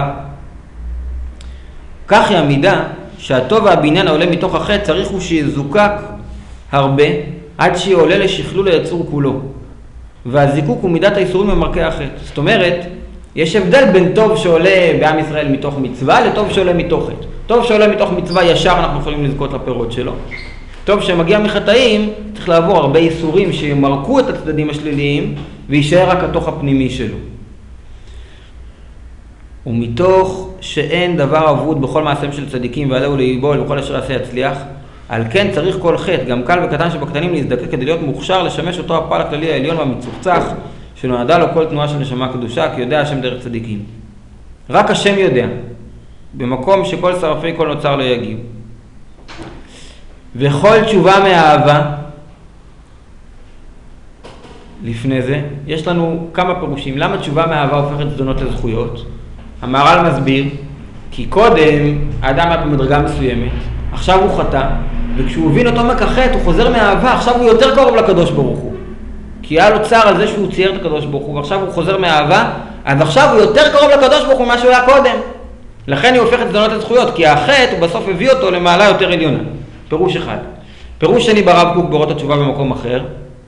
כך היא המידה שהטוב והבניין העולה מתוך החטא צריך הוא שיזוקק הרבה עד שהיא עולה לשכלול היצור כולו. והזיקוק הוא מידת האיסורים במרכי החטא. זאת אומרת, יש הבדל בין טוב שעולה בעם ישראל מתוך מצווה לטוב שעולה מתוך חטא. טוב שעולה מתוך מצווה ישר אנחנו יכולים לזכות לפירות שלו. טוב שמגיע מחטאים צריך לעבור הרבה איסורים שימרקו את הצדדים השליליים וישאר רק התוך הפנימי שלו. ומתוך שאין דבר אבוד בכל מעשיהם של צדיקים ועליהו ליבול וכל אשר עשה יצליח, על כן צריך כל חטא, גם קל וקטן שבקטנים להזדקק כדי להיות מוכשר לשמש אותו הפעל הכללי העליון והמצוחצח שנועדה לו כל תנועה של נשמה קדושה, כי יודע השם דרך צדיקים. רק השם יודע, במקום שכל שרפי כל נוצר לא יגיעו. וכל תשובה מהאהבה, לפני זה, יש לנו כמה פירושים. למה תשובה מהאהבה הופכת זדונות לזכויות? המהר"ל מסביר, כי קודם האדם היה במדרגה מסוימת, עכשיו הוא חטא, וכשהוא הבין אותו מקחת, הוא חוזר מהאהבה, עכשיו הוא יותר קרוב לקדוש ברוך הוא. כי היה לו צער על זה שהוא צייר את הקדוש ברוך הוא, ועכשיו הוא חוזר מהאהבה, אז עכשיו הוא יותר קרוב לקדוש ברוך הוא ממה שהוא היה קודם. לכן היא הופכת זדונות לזכויות, כי החטא הוא בסוף הביא אותו למעלה יותר עליונה. פירוש אחד. פירוש שני ברב קוק באורות התשובה במקום אחר.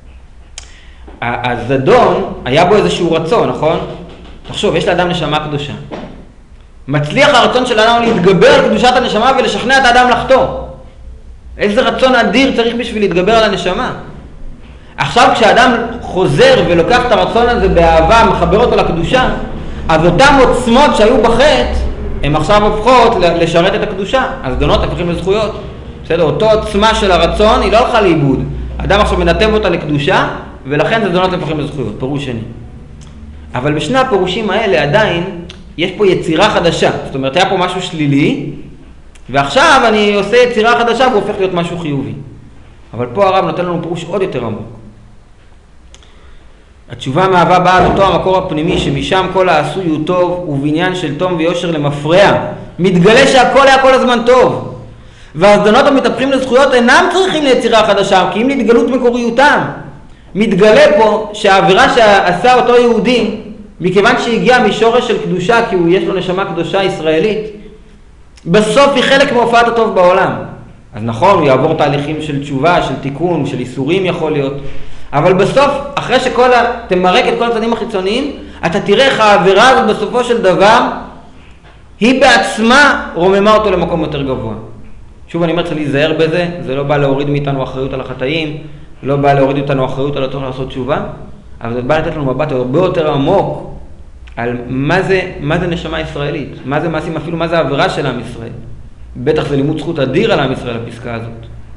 הזדון היה בו איזשהו רצון, נכון? תחשוב, יש לאדם נשמה קדושה. מצליח הרצון של האדם להתגבר על קדושת הנשמה ולשכנע את האדם לחטוא. איזה רצון אדיר צריך בשביל להתגבר על הנשמה. עכשיו כשאדם חוזר ולוקח את הרצון הזה באהבה, מחבר אותו לקדושה, אז אותם עוצמות שהיו בחטא, הן עכשיו הופכות לשרת את הקדושה. הזדונות הופכים לזכויות. בסדר, אותו עוצמה של הרצון היא לא הלכה לאיבוד. אדם עכשיו מנתב אותה לקדושה, ולכן הזדונות הופכים לזכויות, פירוש שני. אבל בשני הפירושים האלה עדיין יש פה יצירה חדשה. זאת אומרת, היה פה משהו שלילי, ועכשיו אני עושה יצירה חדשה והוא הופך להיות משהו חיובי. אבל פה הרב נותן לנו פירוש עוד יותר עמוק. התשובה מהווה באה על אותו המקור הפנימי שמשם כל העשוי הוא טוב, ובעניין של תום ויושר למפרע מתגלה שהכל היה כל הזמן טוב. והזדונות המתהפכים לזכויות אינם צריכים ליצירה חדשה, כי אם להתגלות מקוריותם. מתגלה פה שהעבירה שעשה אותו יהודי, מכיוון שהגיע משורש של קדושה, כי הוא יש לו נשמה קדושה ישראלית, בסוף היא חלק מהופעת הטוב בעולם. אז נכון, הוא יעבור תהליכים של תשובה, של תיקון, של איסורים יכול להיות, אבל בסוף, אחרי שכל ה... תמרק את כל הצדדים החיצוניים, אתה תראה איך העבירה הזאת בסופו של דבר, היא בעצמה רוממה אותו למקום יותר גבוה. שוב אני אומר, צריך להיזהר בזה, זה לא בא להוריד מאיתנו אחריות על החטאים, לא בא להוריד מאיתנו אחריות על הצורך לעשות תשובה, אבל זה בא לתת לנו מבט הרבה יותר עמוק על מה זה, מה זה נשמה ישראלית, מה זה מעשים, אפילו מה זה העבירה של עם ישראל. בטח זה לימוד זכות אדיר על עם ישראל, הפסקה הזאת.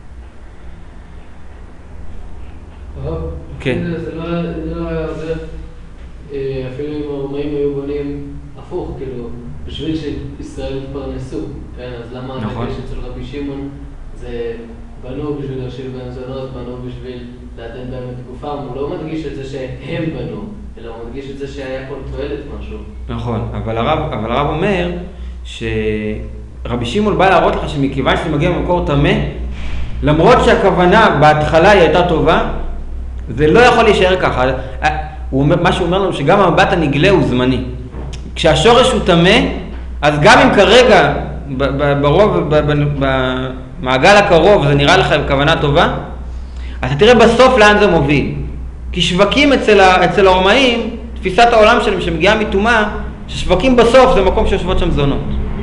כן. זה לא היה עוזר, אפילו אם הרומאים היו בונים הפוך, כאילו, בשביל שישראל יתפרנסו, כן? אז למה הדגש אצל רבי שמעון זה בנו בשביל להושיב בהם זונות, בנו בשביל לתת בהם את גופם, הוא לא מדגיש את זה שהם בנו, אלא הוא מדגיש את זה שהיה כל תועלת משהו. נכון, אבל הרב, אבל הרב אומר שרבי שמעון בא להראות לך שמכיוון שזה מגיע ממקור טמא, למרות שהכוונה בהתחלה היא הייתה טובה, זה לא יכול להישאר ככה. הוא אומר, מה שהוא אומר לנו שגם המבט הנגלה הוא זמני. כשהשורש הוא טמא, אז גם אם כרגע ברוב, במעגל הקרוב זה נראה לך בכוונה טובה, אתה תראה בסוף לאן זה מוביל. כי שווקים אצל, אצל הרומאים, תפיסת העולם שלהם שמגיעה מטומאה, ששווקים בסוף זה מקום שיושבות שם זונות.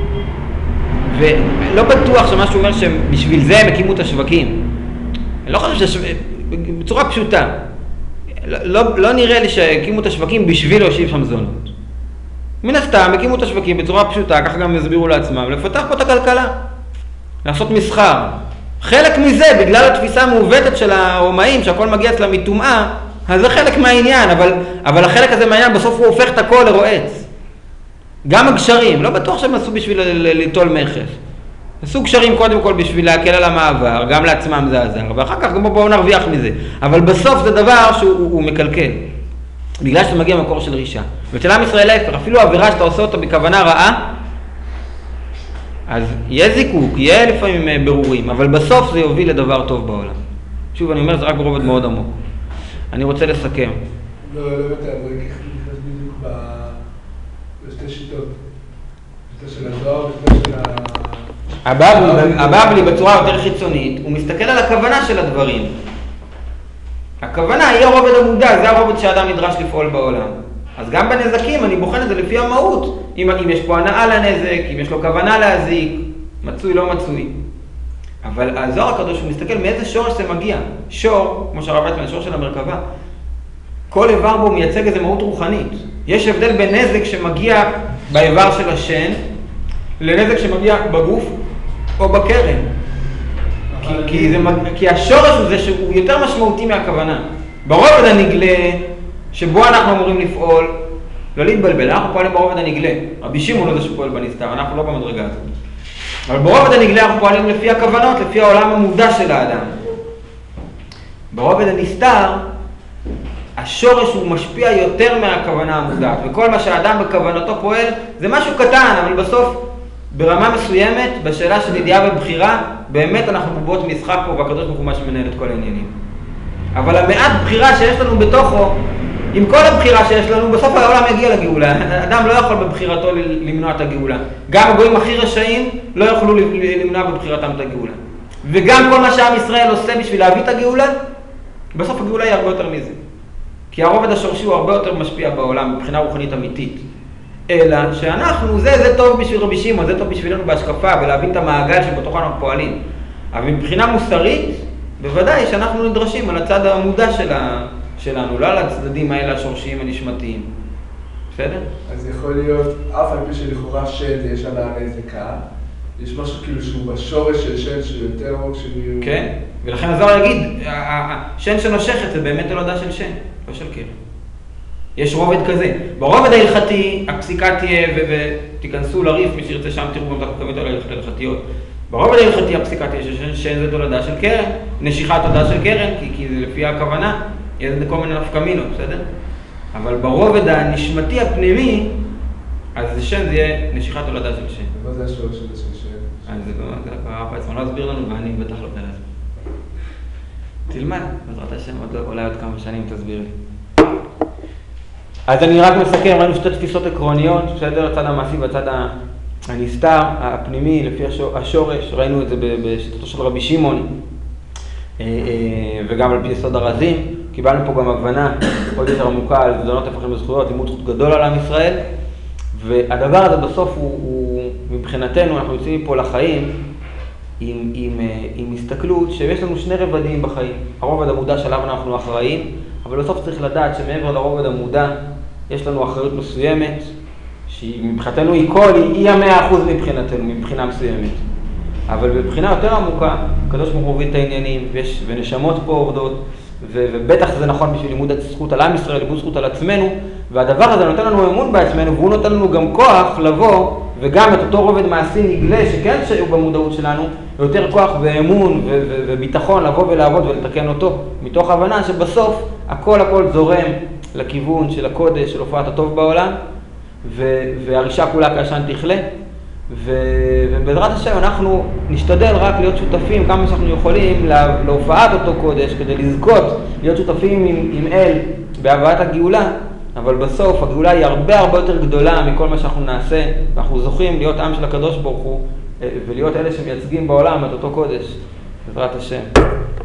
ולא בטוח שמה שהוא אומר שבשביל זה הם הקימו את השווקים. אני לא חושב ששו... בצורה פשוטה. לא, לא, לא נראה לי שהקימו את השווקים בשביל להושיב שם זונות. מן הסתם, הקימו את השווקים בצורה פשוטה, כך גם הסבירו לעצמם, לפתח פה את הכלכלה. לעשות מסחר. חלק מזה, בגלל התפיסה המעוותת של הרומאים, שהכל מגיע אצלם מטומאה, אז זה חלק מהעניין, אבל, אבל החלק הזה מהעניין, בסוף הוא הופך את הכל לרועץ. גם הגשרים, לא בטוח שהם עשו בשביל ליטול מכס. עשו גשרים קודם כל בשביל להקל על המעבר, גם לעצמם זה עזר, ואחר כך גם בואו נרוויח מזה. אבל בסוף זה דבר שהוא מקלקל. בגלל שזה מגיע ממקור של רישה. ואצל עם ישראל להפך, אפילו עבירה שאתה עושה אותה בכוונה רעה, אז יהיה זיקוק, יהיה לפעמים ברורים, אבל בסוף זה יוביל לדבר טוב בעולם. שוב, אני אומר, זה רק ברובד מאוד עמוק. אני רוצה לסכם. לא, לא יותר, זה נכנס בדיוק בשתי שיטות. שיטה של הזוהר ושיטה של ה... הבבלי בצורה יותר חיצונית, הוא מסתכל על הכוונה של הדברים. הכוונה היא הרובד המודע, זה הרובד שאדם נדרש לפעול בעולם. אז גם בנזקים אני בוחן את זה לפי המהות. אם, אם יש פה הנאה לנזק, אם יש לו כוונה להזיק, מצוי לא מצוי. אבל הזוהר הקדוש הוא מסתכל מאיזה שורש זה מגיע. שור, כמו שהרב יצמן, שור של המרכבה, כל איבר בו מייצג איזה מהות רוחנית. יש הבדל בין נזק שמגיע באיבר של השן, לנזק שמגיע בגוף או בקרן. כי, כי, זה, כי השורש הוא זה שהוא יותר משמעותי מהכוונה. ברובד הנגלה, שבו אנחנו אמורים לפעול, לא להתבלבל, אנחנו פועלים ברובד הנגלה. רבי שמעון הוא זה שפועל בנסתר, אנחנו לא במדרגה הזאת. אבל ברובד הנגלה אנחנו פועלים לפי הכוונות, לפי העולם המודע של האדם. ברובד הנסתר, השורש הוא משפיע יותר מהכוונה המודעת, וכל מה שהאדם בכוונתו פועל זה משהו קטן, אבל בסוף ברמה מסוימת, בשאלה של ידיעה ובחירה, באמת אנחנו בובות משחק פה, והקדוש ברוך הוא מה שמנהל את כל העניינים. אבל המעט בחירה שיש לנו בתוכו, עם כל הבחירה שיש לנו, בסוף העולם יגיע לגאולה. האדם לא יכול בבחירתו למנוע את הגאולה. גם הגויים הכי רשעים לא יכולו למנוע בבחירתם את הגאולה. וגם כל מה שעם ישראל עושה בשביל להביא את הגאולה, בסוף הגאולה היא הרבה יותר מזה. כי הרובד השורשי הוא הרבה יותר משפיע בעולם, מבחינה רוחנית אמיתית. אלא שאנחנו, זה, זה טוב בשביל רבי שמעון, זה טוב בשבילנו בהשקפה, ולהבין את המעגל שבתוכו אנחנו פועלים. אבל מבחינה מוסרית, בוודאי שאנחנו נדרשים על הצד המודע שלה, שלנו, לא על הצדדים האלה השורשיים הנשמתיים. בסדר? אז יכול להיות, אף על פי שלכאורה שן יש עליה נזקה, יש משהו כאילו שהוא בשורש של שן שהוא יותר עמוק שהוא... כן, ולכן הזוהר יגיד, השן שנושכת זה באמת תולדה של שן, לא של קרן. יש רובד כזה. ברובד ההלכתי, הפסיקה תהיה, ותיכנסו לריף, מי שירצה שם תראו גם את החוקמית על ההלכתיות. ברובד ההלכתי, הפסיקה תהיה ששן זה תולדה של קרן, נשיכה תולדה של קרן, כי, כי זה לפי הכוונה, יש כל מיני נפקמינות, בסדר? אבל ברובד הנשמתי הפנימי, אז שן זה יהיה נשיכת תולדה של שן. ומה זה השורש של שן? אז זה הרב ויצמן לא הסביר לנו, ואני בטח לא יודע להסביר. תלמד, בעזרת השם, אולי עוד כמה שנים תסביר לי. אז אני רק מסכם, ראינו שתי תפיסות עקרוניות, בסדר? הצד המעשי והצד הנסתר, הפנימי, לפי השורש, ראינו את זה בשיטתו של רבי שמעון, וגם על פי יסוד הרזים. קיבלנו פה גם הבנה עוד יותר עמוקה על זדונות הפכים בזכויות, לימוד זכות גדול על עם ישראל, והדבר הזה בסוף הוא, הוא מבחינתנו, אנחנו יוצאים מפה לחיים עם, עם, עם הסתכלות שיש לנו שני רבדים בחיים. הרובד המודע שלנו אנחנו אחראים, אבל בסוף צריך לדעת שמעבר לרובד המודע יש לנו אחריות מסוימת, שמבחינתנו היא כל, היא המאה אחוז מבחינתנו, מבחינה מסוימת. אבל בבחינה יותר עמוקה, הקדוש ברוך הוא מוביל את העניינים, ויש, ונשמות פה עובדות, ו- ובטח זה נכון בשביל לימוד זכות על עם ישראל, לימוד זכות על עצמנו, והדבר הזה נותן לנו אמון בעצמנו, והוא נותן לנו גם כוח לבוא, וגם את אותו רובד מעשי נגלה, שכן שהיו במודעות שלנו, יותר כוח ואמון ו- ו- וביטחון לבוא ולעבוד ולתקן אותו, מתוך הבנה שבסוף הכל הכל זורם לכיוון של הקודש, של הופעת הטוב בעולם, ו- והרישה כולה כעשן תכלה, ו- ובעזרת השם אנחנו נשתדל רק להיות שותפים כמה שאנחנו יכולים לה- להופעת אותו קודש, כדי לזכות להיות שותפים עם, עם אל בהבאת הגאולה, אבל בסוף הגאולה היא הרבה הרבה יותר גדולה מכל מה שאנחנו נעשה, ואנחנו זוכים להיות עם של הקדוש ברוך הוא, ולהיות אלה שמייצגים בעולם את אותו קודש, בעזרת השם.